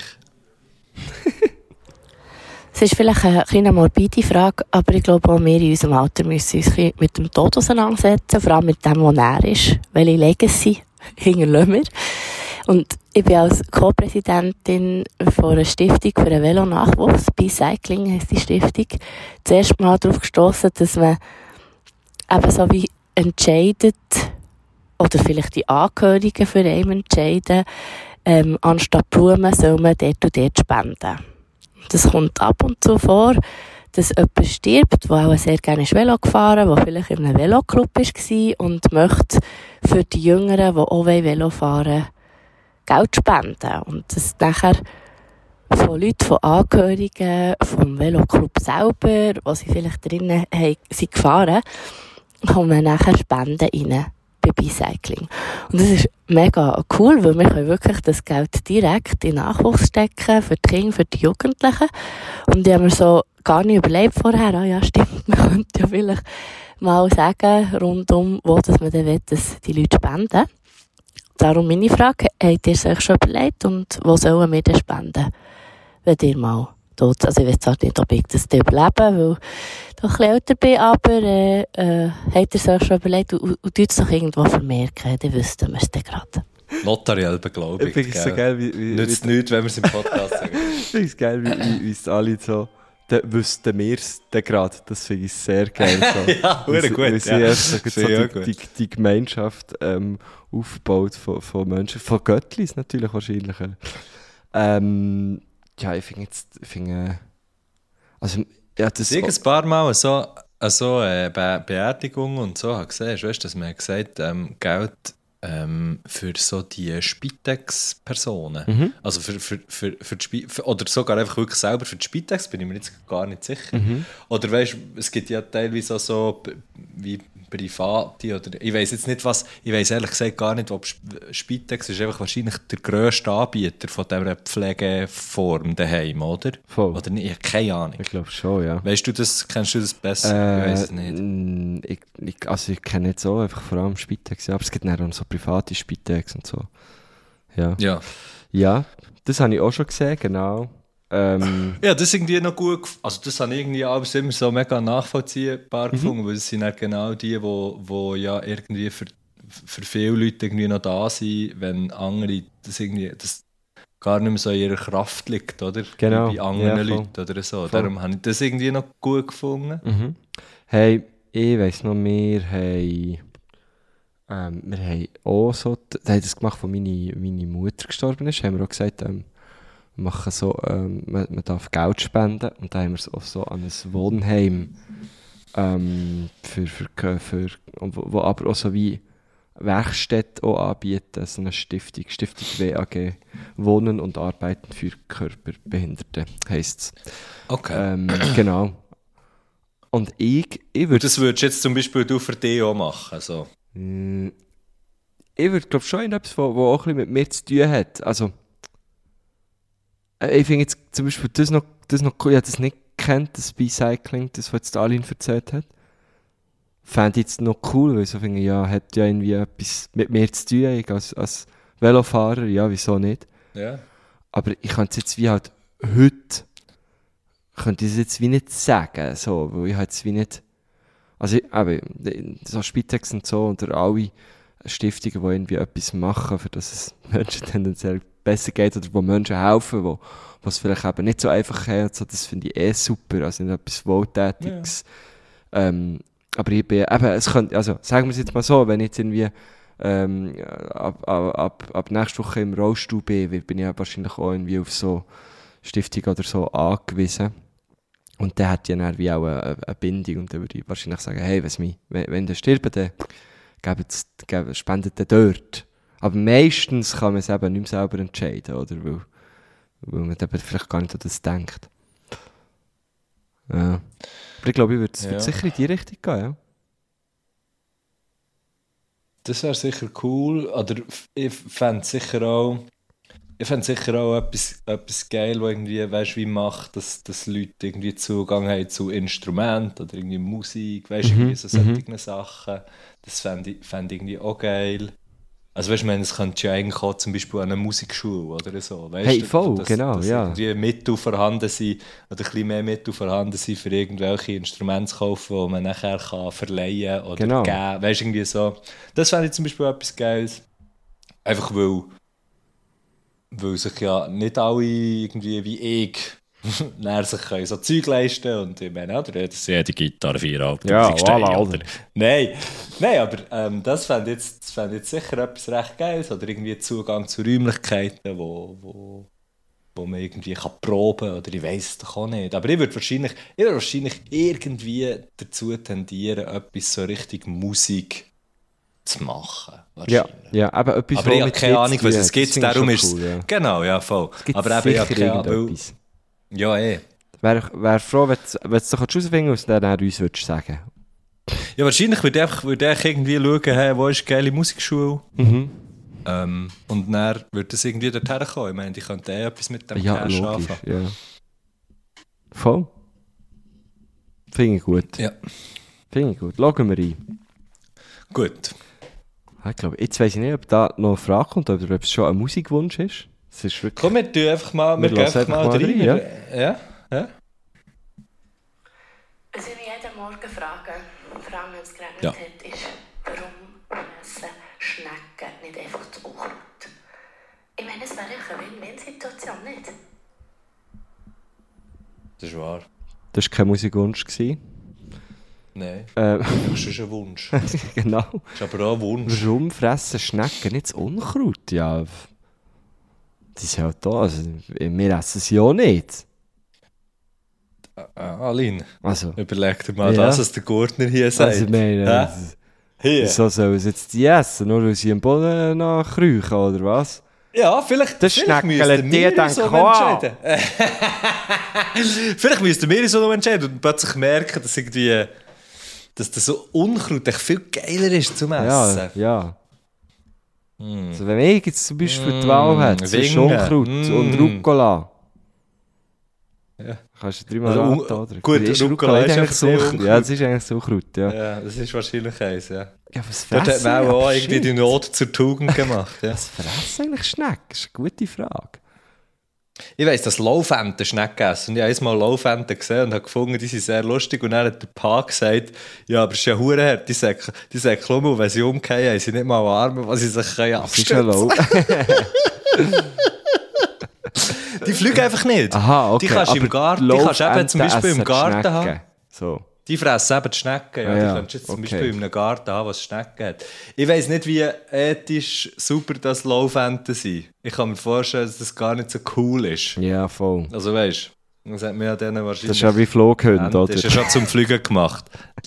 Es ist vielleicht eine kleine morbide Frage, aber ich glaube auch wir in unserem Alter müssen uns ein bisschen mit dem Tod auseinandersetzen, vor allem mit dem, was er ist. Welche Legacy hinterlassen wir? Und ich bin als Co-Präsidentin von einer Stiftung für einen Velonachwuchs, Bicycling heisst die Stiftung, zuerst mal darauf gestossen, dass man eben so wie entscheidet, oder vielleicht die Angehörigen für einen entscheiden, anstatt Blumen soll man dort und dort spenden. Das kommt ab und zu vor, dass jemand stirbt, der auch sehr gerne Velo gefahren ist, der vielleicht in einem Veloclub war und möchte für die Jüngeren, die auch Velo fahren wollen, Geld spenden. Und das nachher von Leuten, von Angehörigen, vom Veloclub selber, wo sie vielleicht drinnen sind gefahren, kommen nachher Spenden rein bei Bicycling. Und das ist mega cool, weil wir können wirklich das Geld direkt in Nachwuchs stecken, für die Kinder, für die Jugendlichen. Und ich habe mir so gar nicht überlegt vorher, ja stimmt, man könnte ja vielleicht mal sagen, rundum, wo dass man dann will, dass die Leute spenden. Darum meine Frage, habt ihr es euch schon überlegt und wo sollen wir denn spenden? Wenn ihr mal tot, also ich weiß zwar nicht, ob ich das überlebe, weil ich doch ein bisschen älter bin, aber habt ihr es euch schon überlegt und tut es doch irgendwo vermerken, dann wüssten wir es dann gerade. Notariell beglaubigt. Ich finde es so geil, wie Nützt nichts, wenn wir es im Podcast sagen. ich finde es geil, wie es alle so, dann wüssten wir es dann gerade. Das finde ich sehr geil. So. Ja, Wie sie- gut. wie sie erst so Finde ich auch die, gut. die Gemeinschaft aufgebaut von Menschen, von Göttlis natürlich wahrscheinlich. Ja, ich finde, also, ja, das Ich habe ein paar Mal so Beerdigungen und so habe gesehen, weißt du, dass man hat gesagt Geld für so die Spitex-Personen. Also für die oder sogar einfach wirklich selber für die Spitex, bin ich mir jetzt gar nicht sicher. Oder weißt du, es gibt ja teilweise auch so wie Private oder ich weiß jetzt nicht was, ich weiß ehrlich gesagt gar nicht, ob Spitex ist einfach wahrscheinlich der grösste Anbieter von dieser Pflegeform daheim, oder? Voll. Oder nicht? Ich habe keine Ahnung. Ich glaube schon, ja. Weißt du das, kennst du das besser? Ich weiß es nicht. Ich kenne nicht so, einfach vor allem Spitex, ja, aber es gibt dann auch so private Spitex und so. Ja. Ja, das habe ich auch schon gesehen, genau. Ja, das ist irgendwie noch gut. Also, das habe ich irgendwie alles immer so mega nachvollziehbar gefunden, weil es sind dann genau die, wo ja irgendwie für viele Leute irgendwie noch da sind, wenn andere das gar nicht mehr so in ihrer Kraft liegt, oder? Genau, Wie bei anderen ja, voll. Leuten oder so. Voll. Darum habe ich das irgendwie noch gut gefunden. Hey, ich weiss noch, wir haben auch so, da haben das gemacht, wo meine Mutter gestorben ist, haben wir auch gesagt, wir machen so, man darf Geld spenden und da haben wir es auch so an ein Wohnheim wo aber auch so wie Werkstätte auch anbieten, so eine Stiftung WAG, Wohnen und Arbeiten für Körperbehinderte heisst es. Okay. Genau. Und ich würde Das würdest jetzt zum Beispiel du für dich auch machen. So. Ich würde glaube schon in etwas, wo auch ein bisschen mit mir zu tun hat. Also, ich finde jetzt zum Beispiel das noch cool, ich habe das nicht gekannt, das Bicycling, das, was jetzt Alin erzählt hat. Fände ich jetzt noch cool, weil ich so finde, ja, hat ja irgendwie etwas mit mir zu tun, ich als Velofahrer, ja, wieso nicht. Ja. Aber ich kann es jetzt wie halt heute, könnte ich es jetzt wie nicht sagen, so, weil ich halt jetzt wie nicht, also so Spitex und so oder alle Stiftungen, die irgendwie etwas machen, für dass es Menschen tendenziell besser geht oder wo Menschen helfen, wo es vielleicht eben nicht so einfach hat, so, das finde ich super, also nicht etwas Wohltätiges. Ja. Aber ich bin, eben, es könnte, also sagen wir es jetzt mal so, wenn ich jetzt irgendwie ab nächster Woche im Rollstuhl bin ich ja wahrscheinlich auch irgendwie auf so Stiftung oder so angewiesen. Und der hat ja dann wie auch eine Bindung und dann würde ich wahrscheinlich sagen, hey, wenn der stirbt, dann spendet der dort. Aber meistens kann man es eben nicht mehr selber entscheiden, oder? Weil man eben vielleicht gar nicht an das denkt. Ja. Aber ich glaube, es wird sicher in die Richtung gehen, ja. Das wäre sicher cool. Oder ich fände sicher auch etwas geil, was irgendwie, weißt, wie macht, dass Leute irgendwie Zugang haben zu Instrumenten oder irgendwie Musik, weißt, irgendwie so solche Sachen. Das fände ich irgendwie auch geil. Also weißt du, es könnte ja eigentlich auch zum Beispiel an einer Musikschule oder so. Weißt, hey, voll, dass ja. Irgendwie Mittel vorhanden sind oder ein bisschen mehr Mittel vorhanden sind, für irgendwelche Instrumente zu kaufen, die man nachher kann verleihen oder geben. Weißt du, irgendwie so. Das fände ich zum Beispiel etwas Geiles. Einfach weil sich ja nicht alle irgendwie wie ich sich können so Zeug leisten und ich meine, oder, das ist ja die Gitarre 4'500 ja, Steine, oder? Nein, aber das fände ich jetzt sicher etwas recht Geiles oder irgendwie Zugang zu Räumlichkeiten, wo man irgendwie kann proben oder ich weiss es doch auch nicht. Aber ich würde wahrscheinlich irgendwie dazu tendieren, etwas so richtig Musik zu machen. Ja, aber etwas, aber ich habe keine Ahnung, was es gibt, darum ist es... Cool, ja. Genau, ja, voll. Aber eben, ich habe keine Ahnung. Ja, Wäre froh, wenn du es doch herausfinden und dann uns würdest sagen. Ja, wahrscheinlich würde ich irgendwie schauen, hey, wo ist eine geile Musikschule? Und dann würde es irgendwie dorthin kommen. Ich meine, die könnten etwas mit dem Cash anfangen. Ja. Voll. Finde ich gut. Ja. Finde ich gut. Schauen wir rein. Gut. Ich glaube, jetzt weiss ich nicht, ob da noch eine Frage kommt oder ob es schon ein Musikwunsch ist. Das ist wirklich... Komm, wir gehen einfach mal rein. Ja. Also ich mich jeden Morgen frage, vor allem wenn es geregnet hat, ist, warum essen Schnecken nicht einfach das Unkraut? meine, es wäre eine Win-Win-Situation, nicht? Das ist wahr. Das war kein Musikwunsch. Nein, das ist ein Wunsch. Das Genau. ist aber auch ein Wunsch. Warum fressen Schnecken nicht das Unkraut? Ja, die sind halt da. Also, wir essen sie auch nicht. Aline, Also, überleg dir mal Ja. das, was der Gurtner hier sagt. also ich meine, Hier. wieso sollen sie jetzt die essen? Nur weil sie im Boden nachkriechen, oder was? Ja, vielleicht, Das vielleicht Schneckele, müssten die wir denken, uns so wow. entscheiden. Vielleicht müssten wir uns so entscheiden und plötzlich merken, dass irgendwie... dass das so Unkraut echt viel geiler ist zum Essen. Ja. Also, wenn ich jetzt zum Beispiel die Wahl hätte, zwischen Wingen. Unkraut und Rucola, Ja. kannst du dreimal Also, raten, oder? gut, Ist Rucola ist eigentlich einfach sehr Unkraut? Unkraut. Ja, das ist eigentlich so Unkraut, ja. Ja, das ist wahrscheinlich eins, ja. Ja, was Dort hat fressen man auch aber irgendwie shit. die Not zur Tugend gemacht. Ja. Was fressen eigentlich Schnecken? Das ist eine gute Frage. Ich weiss, dass Laufenten Schnecken essen. Und ich habe einmal Laufenten gesehen und habe gefunden, die sind sehr lustig. Und dann hat der Pa gesagt, ja, aber es ist ja verdammt hart. Die säckeln um, wenn sie umgehen, haben sie nicht mal Arme, was sie sich Das ist ja abstützen low. Die fliegen einfach nicht. Aha, okay. Die kannst du im aber Garten, die kannst du eben zum Beispiel im Laufenten Garten essen haben. Schnecken. So. Die fressen eben die Schnecken. Ja. Ah, Die ja, kannst du jetzt zum okay. Beispiel in einem Garten haben, was Schnecken hat. Ich weiss nicht, wie ethisch super das Laufenten sind. Ich kann mir vorstellen, dass das gar nicht so cool ist. Ja, voll. Also weißt du, das hat mir ja denen wahrscheinlich... Das ist ja wie Flughunde, Das oder? ist ja schon zum Fliegen gemacht.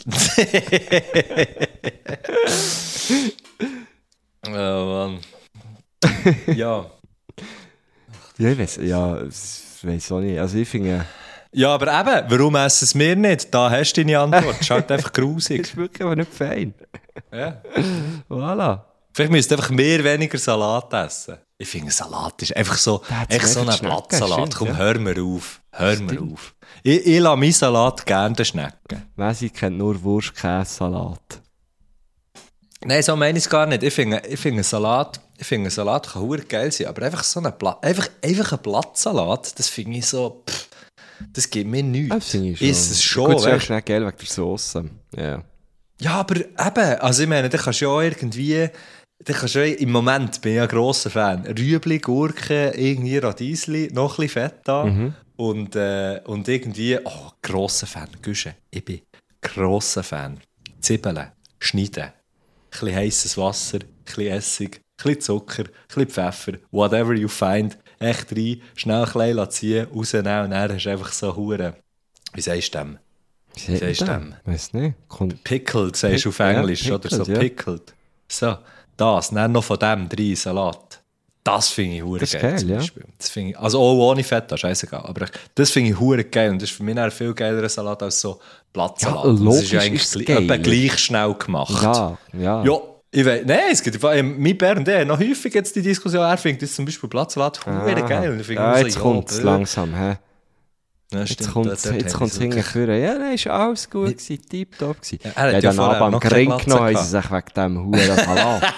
Oh Mann. Ja. Ja, ich weiss auch nicht. Also ich finde, Ja, aber eben, warum essen es wir nicht? Da hast du deine Antwort. Das ist halt einfach das grusig. ist wirklich aber nicht fein. Ja. Voilà. Vielleicht müsst ihr einfach mehr weniger Salat essen. Ich finde, Salat ist einfach so, Da hat's echt so ein mehr Schnecken, Blattsalat. stimmt, Komm, ja. hör mir auf. Hör mir auf. Ich lasse meinen Salat gerne den Schnecken. Messi kennt nur Wurst, Käse, Salat. Nein, so meine ich es gar nicht. Ich finde Salat kann verdammt geil sein, aber einfach so einfach ein Blattsalat, das finde ich so, das gibt mir nichts. Das finde ich schon. Ist es schon, Gut, es ist auch weißt du? schnell geil wegen der Sauce. Ja. Ja, aber eben, also ich meine, da kannst du ja auch irgendwie, im Moment bin ich ja ein grosser Fan, Rüebli, Gurken, irgendwie Radiesli, noch ein bisschen Fett da und irgendwie, grosser Fan, Güsche, ich bin grosser Fan. Zwiebeln, schneiden, ein bisschen heisses Wasser, ein bisschen Essig, ein bisschen Zucker, ein bisschen Pfeffer, whatever you find, echt rein, schnell ein bisschen ziehen, rausnehmen und dann hast du einfach so Huren. Wie sagst du dem? Wie sagst du dem? Weiss nicht. Pickled, sagst du auf Englisch, ja, oder so, pickled, ja. pickled. So, das, dann noch von dem 3 Salat. Das finde ich hure Das ist geil, geil, zum ja. Beispiel. Das finde ich, also auch ohne Fett, scheißegal. Aber das finde ich hure geil und das ist für mich ein viel geilerer Salat als so Blattsalat. Ja, Und das ist ja logisch eigentlich ist es geil. etwa gleich schnell gemacht. Ja. Ja, ich weiß, nein, es gibt mein Bär und der noch häufig jetzt die Diskussion, er findet das zum Beispiel Blattsalat hure geil. Und ich finde Ja, immer jetzt so, kommt es langsam. Hä? Ja, Jetzt stimmt, kommt dort es haben sie hinten wirklich- führen. Ja, nein, ist alles gut gewesen, tipptopp gewesen. Ja, er hat Ja, ja dann vorher aber am noch keine Gring Glatze genommen, haben gehabt. sie sich wegen dem Huren Salat.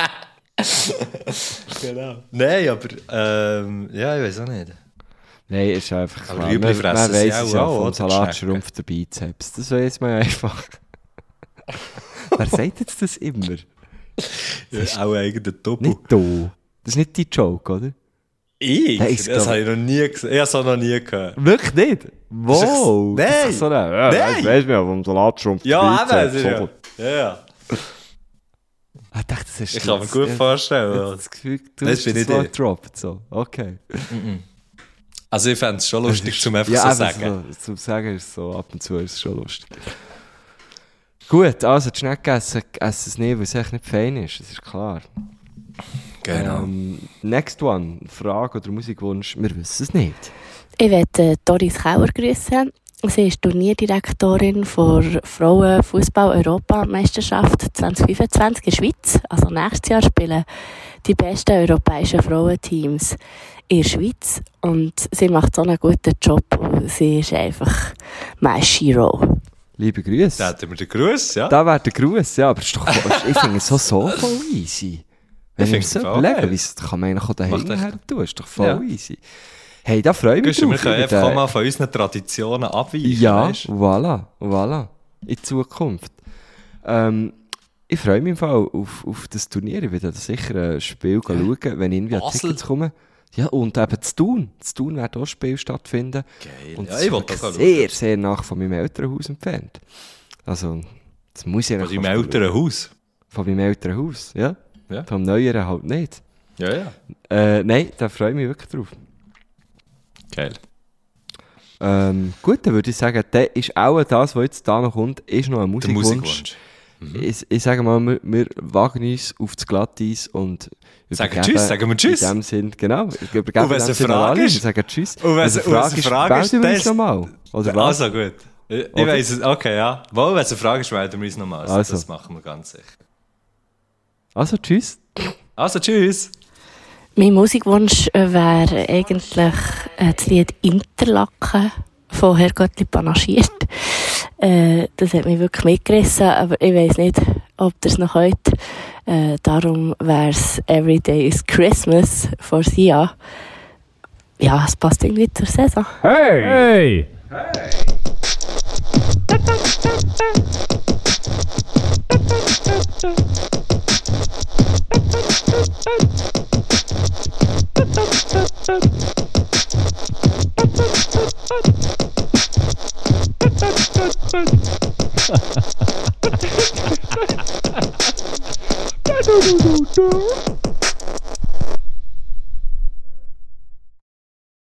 Genau. Nein, aber ja, ich weiß auch nicht. Nein, ist einfach Aber klar. Rüebli Man fressen weiss sie es auch, ja, oder? vom Die Salat Schnecken. schrumpft der Bizeps. Das weiss man ja einfach. Wer sagt jetzt das immer? Ja, auch eigentlich Topo. Nicht du. Das ist nicht dein Joke, oder? Ich? Nein, ich Das glaub- habe ich noch nie gesehen. Ich habe es auch noch nie gehört. Wirklich nicht? Wow! Nein. Das ist so eine, ja, Nein. weiss man ja, vom Salat schrumpft Ja, der eben. Bizeps. es ist ja. Ich dachte, das ist Ich kann mir gut vorstellen. Ich Ja. habe das Gefühl, du Das hast bin das ich Wort nicht. gedroppt. So. Okay. Also ich fände es schon lustig, zum einfach Ja, so aber sagen. so, zum Sagen ist es so, ab und zu ist es schon lustig. Gut, also die Schnecken essen es nicht, weil es echt nicht fein ist, das ist klar. Genau. Next one, Frage oder Musikwunsch, wir wissen es nicht. Ich möchte Doris Kauer grüßen. Sie ist Turnierdirektorin der Frauenfußball-Europameisterschaft 2025 in der Schweiz. Also nächstes Jahr spielen die besten europäischen Frauenteams in der Schweiz. Und sie macht so einen guten Job. Und sie ist einfach my Shiro. Liebe Grüße. Da hätten wir den Gruß, ja. Da wäre der Gruß, ja, aber es ist doch, ich finde es so voll easy. Wenn Ich ich mir finde so es voll überlege, geil. wie kann man eigentlich auch daheim Macht echt- her tun, ist doch voll Ja. easy. Hey, da freue ich mich Wir drauf. können über einfach den- auch mal von unseren Traditionen abweichen. Ja, weisst du? voilà. In Zukunft. Ich freue mich im Fall auf das Turnier. Ich werde sicher ein Spiel schauen, wenn irgendwie an Basel. Tickets kommen. Ja, und eben zu Thun. Zu Thun wird auch ein Spiel stattfinden. Geil. Und Ja, es ich ist wollte auch sehr, schauen. sehr nach von meinem Elternhaus entfernt. Also, das muss ich Von eigentlich deinem fast älteren schauen. Haus. Von meinem Elternhaus, ja. Ja. Vom neueren halt nicht. Ja, ja. Nein, da freue ich mich wirklich drauf. Geil. Gut, dann würde ich sagen, der ist auch das, was jetzt da noch kommt, ist noch ein Der Musikwunsch. Musikwunsch. Ich sage mal, wir wagen uns auf das Glatteis und Sagen Tschüss, sagen wir Tschüss. In dem Sinn, genau. Ich übergebe Und wenn in es dem eine Sinn Frage alle ist? und sagen Tschüss. Und wenn es eine Frage ist, melden wir uns das- nochmal. Oder was? Also gut. Ich Oder? weiss es, okay, ja. Wohl, wenn es eine Frage ist, melden wir uns nochmal. Also. Das machen wir ganz sicher. Also, tschüss. Also, tschüss. Mein Musikwunsch wäre eigentlich das Lied Interlaken von Herr Gottlieb panaschiert. Das hat mich wirklich mitgerissen, aber ich weiss nicht, ob ihr es noch könnt. Darum wäre es Every Day is Christmas von Sia. Ja, es passt irgendwie zur Saison. Hey! Du, du, du, du.